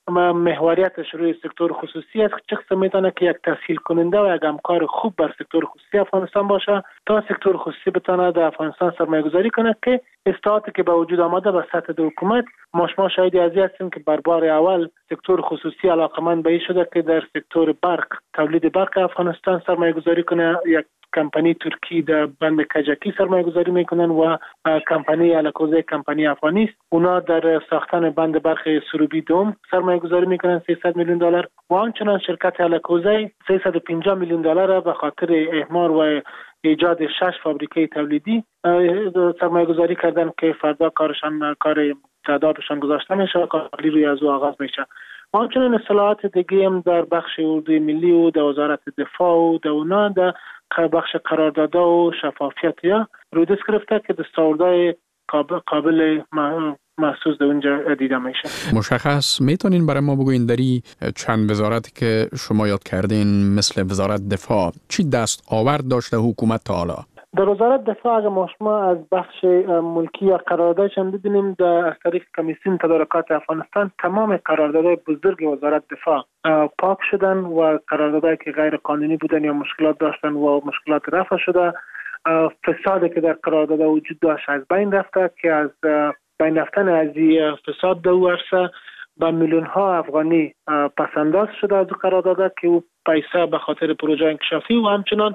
محوریتش روی سکتور خصوصی است. چه قسم میتونه که یک تسهیل کننده و یک همکار خوب بر سکتور خصوصی افغانستان باشه تا سکتور خصوصی بتونه در افغانستان سرمایه گذاری کنه که اصلاحاتی که به وجود آمده به سطح حکومت ما شاهد ازی هستیم که بر بار اول سکتور خصوصی علاقمند به این شده که در سکتور برق تولید برق افغانستان سرمایه گذاری کنه. یک کمپانی ترکی در بند کجکی سرمایه گذاری میکنن و کمپانی الکوزه کمپانی افغانی است. اونا در ساختن بند برق سروبی دوم سرمایه گذاری میکنن $300 میلیون و همچنان شرکت الکوزه $350 میلیون به خاطر احمار و ایجاد 6 فابریکه تولیدی سرمایه گذاری کردن که فردا کار تعدادشان گذاشته میشه و کاری روی از او آغاز میشه. همچنین اصلاحات دیگه هم در بخش اردوی ملی و در وزارت دفاع و در اونا در بخش قراردادها و شفافیت یا روی دست گرفته که دستاوردهای قابل محسوس در اونجا دیده میشه. مشخص میتونین برای ما بگوین دری چند وزارتی که شما یاد کردین مثل وزارت دفاع چی دست آورد داشته حکومت تا حالا؟ در وزارت دفاع اگر ما از بخش ملکی یا قراردادش هم ببینیم از طریق کمیسیون تدارکات افغانستان تمام قراردادهای بزرگ وزارت دفاع پاک شدن و قراردادهایی که غیر قانونی بودن یا مشکلات داشتن و مشکلات رفع شده. فسادی که در قراردادها وجود داشت از بین رفته که از بین رفتن از فساد در ورسه با میلیون ها افغانی پسنداز شده از قراردادها که او پیسه به خاطر پروژه انکشافی و همچنان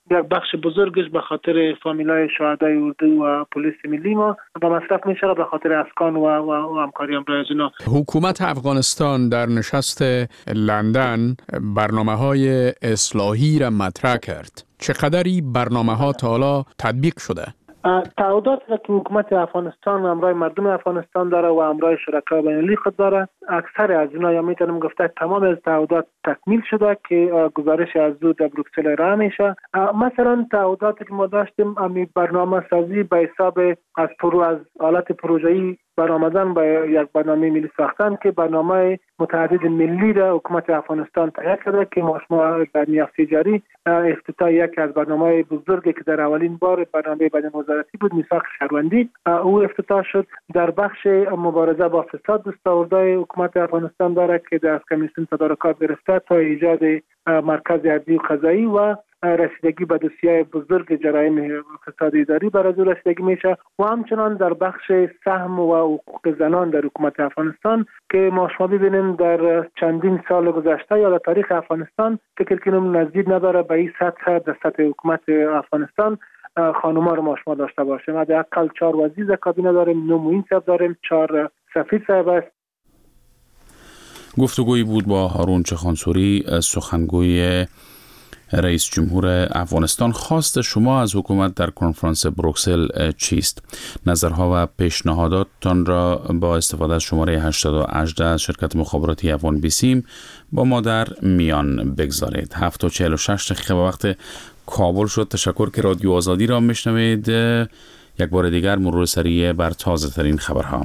یک بخش بزرگش به خاطر فامیلای شهدای اردو و پلیس ملی ما به مصرف میشه، به خاطر اسکان و همکاری همراه اینا. حکومت افغانستان در نشست لندن برنامه‌های اصلاحی را مطرح کرد. چقدری برنامه‌ها تا حالا تطبیق شده؟ تعهدات که حکومت افغانستان همراه مردم افغانستان داره و همراه شرکای بین‌المللی خود داره، اکثر از اینا یا میتونم گفته تمام از تعهدات تکمیل شده که گزارش از او در بروکسل ارائه میشه. مثلا تعهداتی که ما داشتیم برنامه سازی به حساب از حالت پروژه‌ای برآمدن به یک برنامه ملی ساختن که برنامه متعدد ملی را حکومت افغانستان تهیه کرده که ما در نیافته جاری افتتاح یک از برنامه بزرگی که در اولین بار برنامه بین وزارتی بود، میثاق شهروندی، او افتتاح شد. در بخش مبارزه با فساد دستاوردهای حکومت افغانستان داره که در کمیسیون تدارکات گرفته تا ایجاد مرکز عدلی و قضایی و رسیدگی به دوسیه بزرگ جرایم فساد اداری بر از رسیدگی میشه و همچنان در بخش سهم و حقوق زنان در حکومت افغانستان که ما شما ببینیم در چندین سال گذشته یا در تاریخ افغانستان فکر کنم نزدیک نداره به این سطح در سطح حکومت افغانستان خانوما رو ما شما داشته باشیم. حداقل 4 وزیر کابینه داریم، 9 معین صاحب داریم، 4 سفیر صاحب است. گفتگویی بود با هارون چخانسوری، سخنگوی رئیس جمهور افغانستان. خواست شما از حکومت در کنفرانس بروکسل چیست؟ نظرها و پیشنهاداتتان را با استفاده از شماره 818 از شرکت مخابراتی افغان بیسیم با ما در میان بگذارید. 7:46 دقیقه وقت کابل شد. تشکر که رادیو آزادی را میشنوید. یک بار دیگر مرور سریع بر تازه ترین خبرها.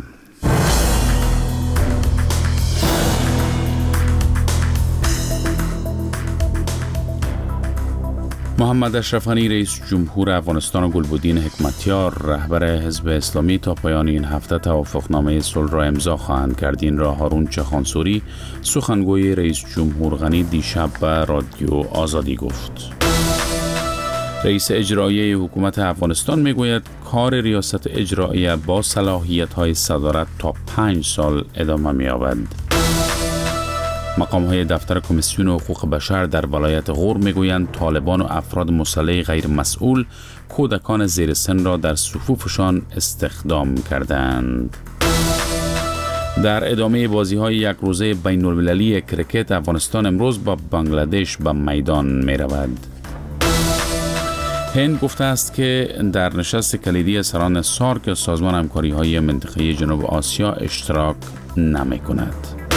محمد اشرف غنی رئیس جمهور افغانستان و گلبدین حکمتیار رهبر حزب اسلامی تا پایان این هفته توافقنامه صلح را امضا خواهند کرد. این را هارون چخانسوری سخنگوی رئیس جمهور غنی دیشب به رادیو آزادی گفت. رئیس اجرایی حکومت افغانستان میگوید کار ریاست اجرایی با صلاحیت‌های صدارت تا 5 سال ادامه می‌یابد. مقام‌های دفتر کمیسیون حقوق بشر در ولایت غور میگویند طالبان و افراد مسلح غیر مسئول کودکان زیر سن را در صفوفشان استخدام کردند. در ادامه بازی‌های یک روزه بین‌المللی کرکت افغانستان امروز با بنگلادش به میدان می‌رود. هند گفته است که در نشست کلیدی سران سارک سازمان همکاری‌های منطقه‌ای جنوب آسیا اشتراک نمی‌کند.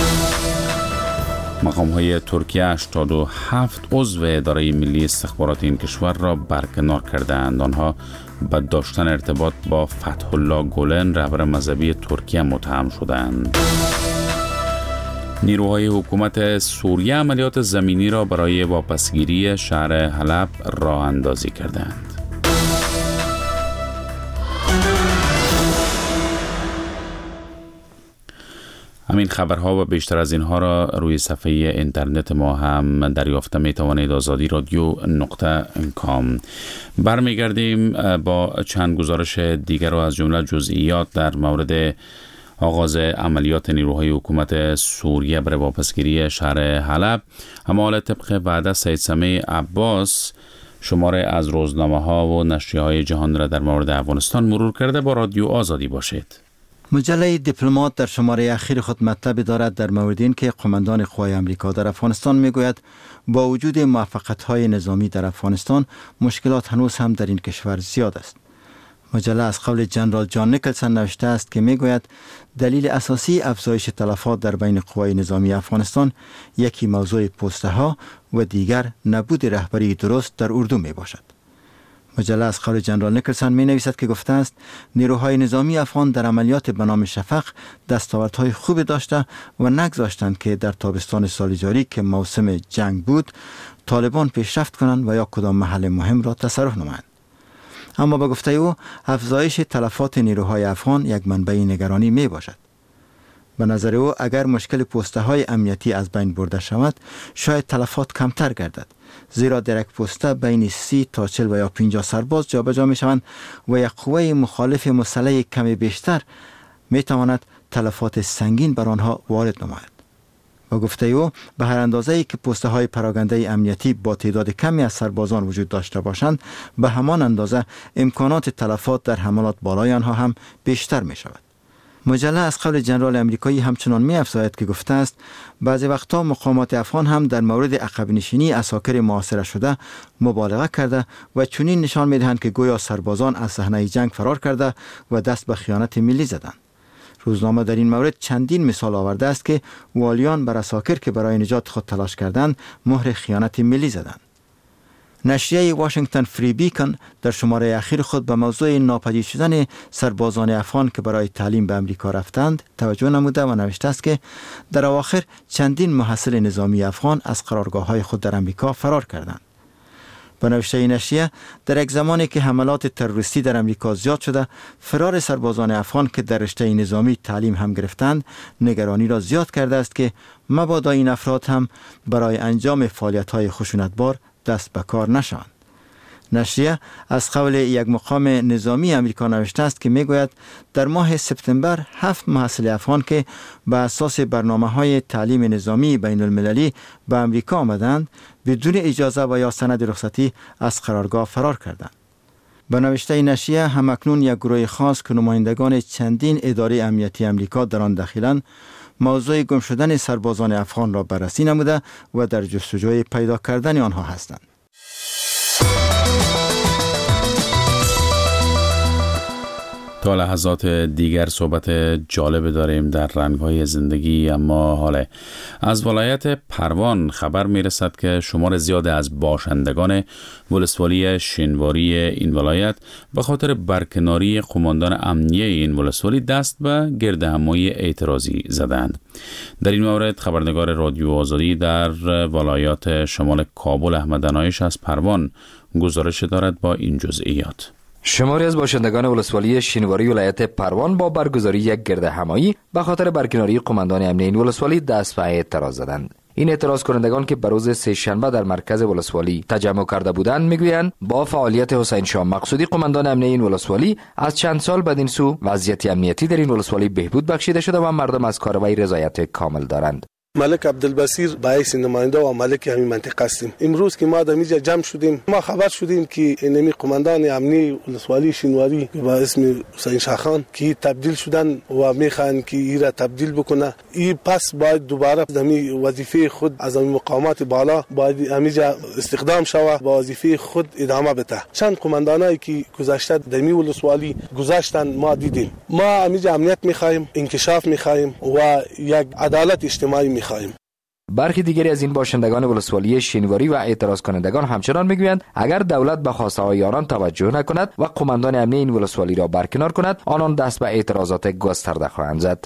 مقام‌های ترکیه 87 عضو اداره ملی استخبارات این کشور را برکنار کردند. آنها به داشتن ارتباط با فتح الله گولن رهبر مذهبی ترکیه متهم شدند. نیروهای حکومت سوریه عملیات زمینی را برای واپسگیری شهر حلب راه اندازی کردند. همین خبرها و بیشتر از اینها را روی صفحه اینترنت ما هم دریافت می توانید. azadi.radio.com. برمیگردیم با چند گزارش دیگر و از جمله جزئیات در مورد آغاز عملیات نیروهای حکومت سوریه برای واپسگیری شهر حلب. اما حالا طبق وعده سید سمیع عباس شماره از روزنامه‌ها و نشریه‌های جهان را در مورد افغانستان مرور کرده. با رادیو آزادی باشید. مجله دیپلمات در شماره اخیر خود مطلب دارد در مورد این که قماندان قوای آمریکا در افغانستان میگوید با وجود موفقیت‌های نظامی در افغانستان مشکلات هنوز هم در این کشور زیاد است. مجله از قول جنرال جان نیکلسن نوشته است که میگوید دلیل اساسی افزایش تلفات در بین قوای نظامی افغانستان یکی موضوع پوسته‌ها و دیگر نبود رهبری درست در اردو می باشد. مجله از قول جنرال نیکلسن می نویسد که گفته است نیروهای نظامی افغان در عملیات به نام شفق دستاوردهای خوب داشته و نگذاشتند که در تابستان سال جاری که موسم جنگ بود طالبان پیشرفت کنند و یا کدام محل مهم را تصرف نمایند. اما به گفته او افزایش تلفات نیروهای افغان یک منبع نگرانی می باشد. به نظر او اگر مشکل پوسته های امنیتی از بین برده شود شاید تلفات کمتر گردد، زیرا در یک پوسته بین 30 تا 40 و یا 50 سرباز جابجا می شوند و یک قوه مخالف مسلح کمی بیشتر می تواند تلفات سنگین بر آنها وارد نماید. و گفته او به هر اندازه‌ای که پست‌های پراگنده امنیتی با تعداد کمی از سربازان وجود داشته باشند، به همان اندازه امکانات تلفات در حملات بالای آنها هم بیشتر می شود. مجله از قول جنرال امریکایی همچنان می افزاید که گفته است بعضی وقتا مقامات افغان هم در مورد عقب نشینی عساکر محاصره شده مبالغه کرده و چنین نشان می دهند که گویا سربازان از صحنه جنگ فرار کرده و دست به خیانت ملی زدند. روزنامه در این مورد چندین مثال آورده است که والیان بر عساکر که برای نجات خود تلاش کردند مهر خیانت ملی زدند. نشریه واشنگتن فری بیکن در شماره اخیر خود به موضوع ناپدید شدن سربازان افغان که برای تعلیم به امریکا رفتند توجه نموده و نوشته است که در اواخر چندین محصل نظامی افغان از قرارگاه‌های خود در امریکا فرار کردند. به نوشته نشریه در یک زمانی که حملات تروریستی در امریکا زیاد شده، فرار سربازان افغان که در رشته نظامی تعلیم هم گرفتند نگرانی را زیاد کرده است که مبادا این افراد هم برای انجام فعالیت‌های خشونتبار دست به کار نشوند. نشریه از قول یک مقام نظامی امریکا نوشته است که میگوید در ماه سپتامبر 7 محصل افغان که به اساس برنامه‌های تعلیم نظامی بین المللی به امریکا آمدند بدون اجازه و یا سند رخصتی از قرارگاه فرار کردند. به نوشته نشریه همکنون یک گروه خاص که نمایندگان چندین اداره امنیتی امریکا در آن دخیلند موضوع گم شدن سربازان افغان را بررسی نموده و در جستجوی پیدا کردن آنها هستند. تا لحظات دیگر صحبت جالب داریم در رنگ‌های زندگی، اما حالا از ولایت پروان خبر میرسد که شمار زیاد از باشندگان ولسوالی شینواری این ولایت به خاطر برکناری قماندان امنیه این ولسوالی دست به گردهمایی اعتراضی زدند. در این مورد خبرنگار رادیو آزادی در ولایات شمال کابل احمد عنایش از پروان گزارش دارد با این جزئیات. شماری از باشندگان ولسوالی شینواری ولایت پروان با برگزاری یک گردهمایی به خاطر برکناری قماندان امنیه این ولسوالی دست به اعتراض زدند. این اعتراض کنندگان که به روز سه‌شنبه در مرکز ولسوالی تجمع کرده بودند میگویند با فعالیت حسین شاه مقصودی قماندان امنیه این ولسوالی از چند سال بدین سو وضعیت امنیتی در این ولسوالی بهبود بخشیده شده و مردم از کارروی رضایت کامل دارند. ملک عبدالبصیر باعث نماینده و ملک همین منطقه هستیم. امروز که ما در اینجا جمع شدیم، ما خبر شدیم که اینمی قماندان امنی ولسوالی شینواری با اسم حسین شاه خان که تبدیل شدن و میخوان که این را تبدیل بکنه، این پس باید دوباره دمی وظیفه خود از مقامات بالا باید همینجا استخدام شوه، با وظیفه خود ادامه بده. چند قماندانایی که گذشته دمی ولسوالی گذاشتن ما دیدیم. ما همینجا امنیت میخوایم، انکشاف میخوایم و یک عدالت اجتماعی میخوایم. برخی دیگری از این باشندگان ولسوالی شینواری و اعتراض کنندگان همچنان میگویند اگر دولت به خواسته های آنان توجه نکند و قماندان امنیه این ولسوالی را برکنار کند، آنان دست به اعتراضات گسترده خواهند زد.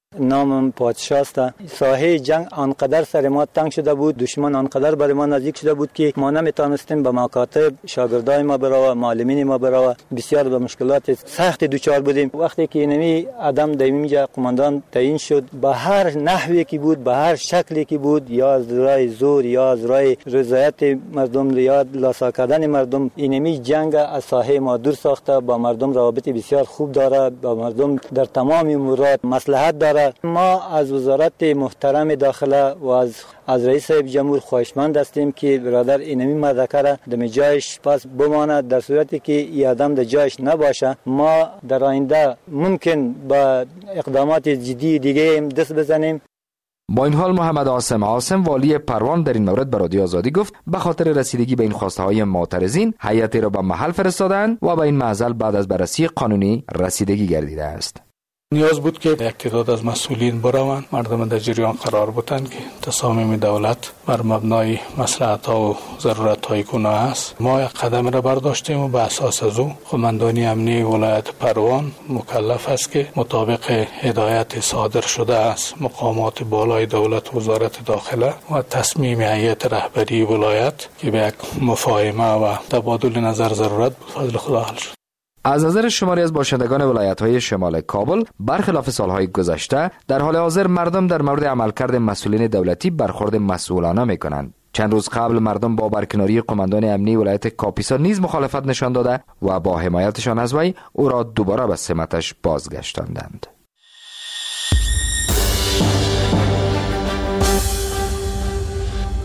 نامم پادشاه است. ساحه جنگ آنقدر سر ما تنگ شده بود، دشمن آنقدر برای ما نزدیک شده بود که ما نمیتونستیم به مکاتب شاگردای ما برویم، معلمین ما برویم. بسیار به مشکلات سخت دوچار بودیم. وقتی که اینمی آدم در اینجا قماندان تعیین شد، به هر نحوی که بود، به هر شکلی که بود، یا از رای زور یا از رای رضایت مردم یا لاسا کردن مردم، اینمی جنگ از ساحه ما دور ساخته. با مردم روابط بسیار خوب داره، با مردم در تمام امورات مصلحت داره. ما از وزارت محترم داخله و از رئیس جمهور خواهشمند هستیم که برادر اینمی مذکر دم جایش پس بماند. در صورتی که این آدم در جایش نباشه، ما در آینده ممکن با اقدامات جدی دیگه دست بزنیم. با این حال محمد عاصم والی پروان در این مورد به رادیو آزادی گفت به خاطر رسیدگی به این خواسته های معترضین هیئتی را به محل فرستادند و به این معضل بعد از بررسی قانونی رسیدگی گردیده است. نیاز بود که یک تعداد از مسئولین بروند، مردم در جریان قرار بودند که تصامیم دولت بر مبنای مصلحت‌ها و ضرورت‌های گونه است. ما یک قدم را برداشتیم و به اساس از او قماندانی امنیه ولایت پروان مکلف است که مطابق هدایت صادر شده است مقامات بالای دولت و وزارت داخله و تصمیم هیئت رهبری ولایت که به یک مفاهمه و تبادل نظر ضرورت بود فضل خدا حل شد. از نظر شماری از باشندگان ولایت‌های شمال کابل، برخلاف سالهای گذشته، در حال حاضر مردم در مورد عملکرد مسئولین دولتی برخورد مسئولانه می‌کنند. چند روز قبل مردم با برکناری قماندان امنیه ولایت کاپیسا نیز مخالفت نشان داده و با حمایتشان از وی او را دوباره به سمتش بازگشتاندند.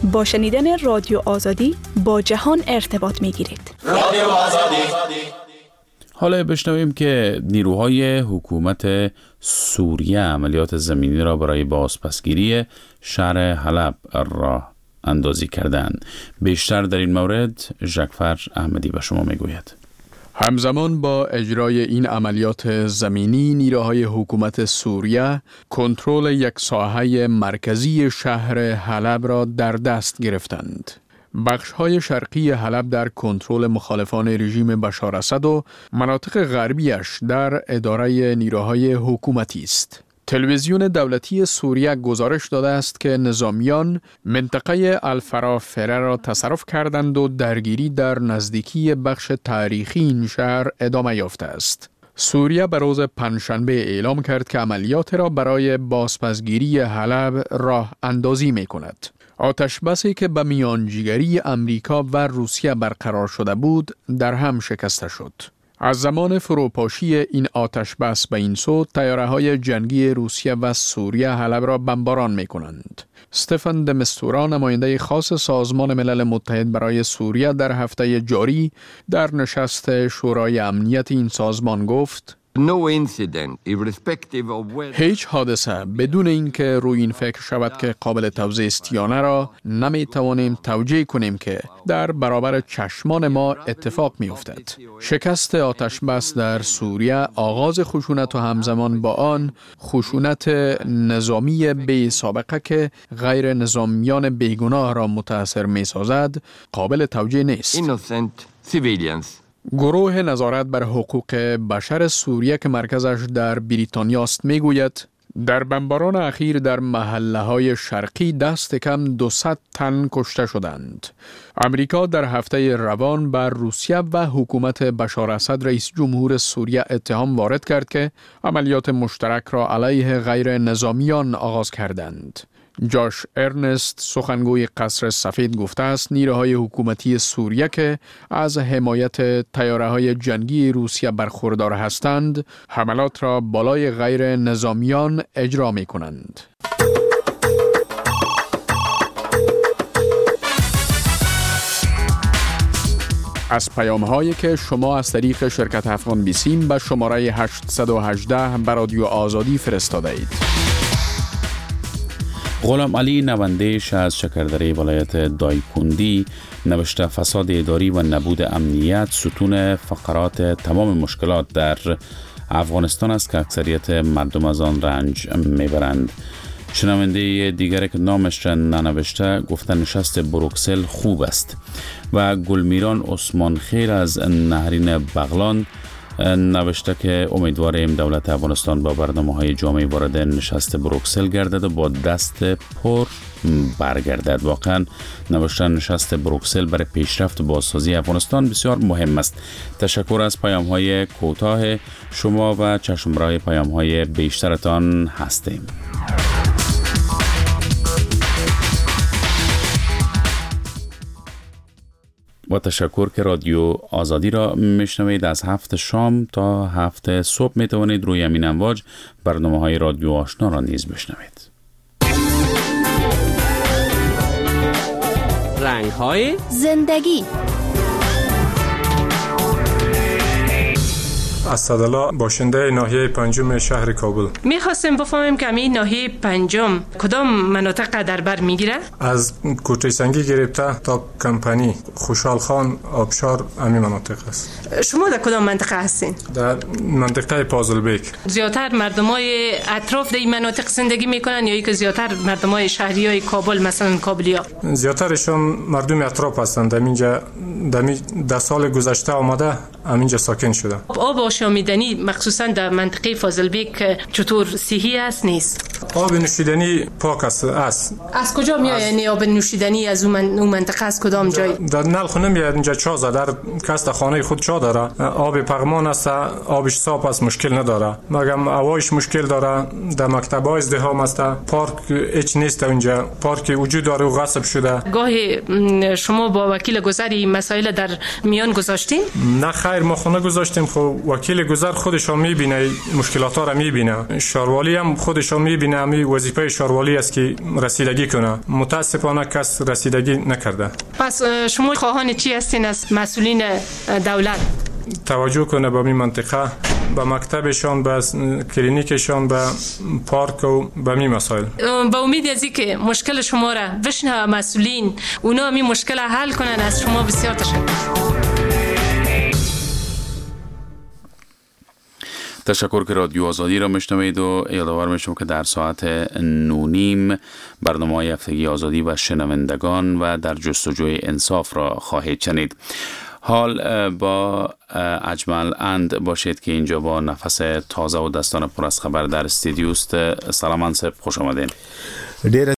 با شنیدن رادیو آزادی با جهان ارتباط میگیرید. رادیو آزادی. حالا بشنویم که نیروهای حکومت سوریه عملیات زمینی را برای بازپسگیری شهر حلب راه اندازی کردند. بیشتر در این مورد ژکفر احمدی به شما میگوید. همزمان با اجرای این عملیات زمینی، نیروهای حکومت سوریه کنترل یک ساحه مرکزی شهر حلب را در دست گرفتند. بخش‌های شرقی حلب در کنترل مخالفان رژیم بشار اسد و مناطق غربیش در اداره نیروهای حکومتی است. تلویزیون دولتی سوریه گزارش داده است که نظامیان منطقه الفرافره را تصرف کردند و درگیری در نزدیکی بخش تاریخی این شهر ادامه یافته است. سوریه به روز پنجشنبه اعلام کرد که عملیات را برای بازپسگیری حلب راه اندازی می کند. آتش بسی که به میانجیگری امریکا و روسیه برقرار شده بود در هم شکسته شد. از زمان فروپاشی این آتش بس به این سو، طیاره‌های جنگی روسیه و سوریه حلب را بمباران می‌کنند. استفان د مستورا، نماینده خاص سازمان ملل متحد برای سوریه، در هفته جاری در نشست شورای امنیت این سازمان گفت: هیچ حادثه بدون اینکه روی این فکر شود که قابل توضیح است یا نه را نمی توانیم توجیه کنیم که در برابر چشمان ما اتفاق می افتد. شکست آتش بس در سوریه، آغاز خشونت و همزمان با آن خشونت نظامی بی سابقه که غیر نظامیان بیگناه را متاثر می سازد قابل توجیه نیست. گروه نظارت بر حقوق بشر سوریه که مرکزش در بریتانیا است میگوید در بمباران اخیر در محله‌های شرقی دست کم 200 تن کشته شدند. امریکا در هفته روان بر روسیه و حکومت بشار اسد رئیس جمهور سوریه اتهام وارد کرد که عملیات مشترک را علیه غیر نظامیان آغاز کردند. جاش ارنست، سخنگوی قصر سفید، گفته است نیروهای حکومتی سوریه که از حمایت طیاره‌های جنگی روسیه برخوردار هستند، حملات را بالای غیر نظامیان اجرا می‌کنند. از پیام‌هایی که شما از طریق شرکت افغان بیسیم به شماره 818 به رادیو آزادی فرستاده اید. غلام علی نوندهش از شکردره ولایت دایکندی نوشته فساد اداری و نبود امنیت ستون فقرات تمام مشکلات در افغانستان است که اکثریت مردم از آن رنج میبرند. شنونده دیگری که نامش را ننوشته گفته نشست بروکسل خوب است. و گلمیران عثمان خیر از نهرین بغلان نوشته که امیدواریم دولت افغانستان با برنامه‌های جامعی وارد نشست بروکسل گردد و با دست پر برگردد. واقعا نوشتن نشست بروکسل برای پیشرفت و بازسازی افغانستان بسیار مهم است. تشکر از پیام‌های کوتاه شما و چشمراه پیام‌های بیشترتان هستیم. با تشکر که رادیو آزادی را میشنوید. از 7 شام تا 7 صبح میتوانید روی همین امواج برنامه‌های رادیو آشنا را نیز بشنوید. رنگ‌های زندگی. اسدالله، باشنده ناحیه پنجم شهر کابل. میخواستیم بفهمیم که این ناحیه پنجم کدام مناطق در بر میگیره؟ از کوټه سنگی گرفته تا کمپانی، خوشحال خان، آبشار، همین مناطق است. شما در کدام منطقه هستین؟ در منطقه پازلبیک. زیادتر مردمای اطراف در این مناطق زندگی میکنن یا اینکه زیادتر مردمای شهریای کابل مثلا کابلیا؟ زیادترشون مردم اطراف هستند. همینجا در سال گذشته آمده همینجا ساکن شده. آب آشامیدنی مخصوصا در منطقه فاضلبیک چطور صحی است نیست؟ آب نوشیدنی پاک است. از کجا میاد؟ یعنی آب نوشیدنی از اون منطقه از کدام جای؟ در نل خونه میاد. اینجا چا در کس خانه خود چا داره. آب پغمان است، آبش صاف است، مشکل نداره. مگم هوایش مشکل داره. در مکتب‌های ازدحام است. پارک هیچ نیست اونجا. پارک وجود داره و غصب شده. گاهی شما با وکیل گذری مسائل در میان گذاشتین؟ نه خیر، ما خونه گذاشتیم. خب وکیل گذر خودش هم میبینه مشکلات ها را میبینه. شاروالی هم خودش هم میبینه میبینه همی وظیفه شاروالی است که رسیدگی کنه. متاسفانه کس رسیدگی نکرده. پس شما خواهان چی هستین از مسئولین دولت؟ توجه کنه به این منطقه، به مکتبشان، به کلینیکشان، به پارک و به این مسائل. با امید از که مشکل شما را بشنوه مسئولین، اونا این مشکل حل کنن. از شما بسیار تشکر که رادیو آزادی را میشنوید و یادآور میشم که در ساعت 9:30 برنامه هفتگی آزادی و شنوندگان و در جستجوی انصاف را خواهید شنید. حال با اجمل اند باشید که اینجا با نفس تازه و دستان پر از خبر در استودیو است. سلام انصاف، خوش آمدین.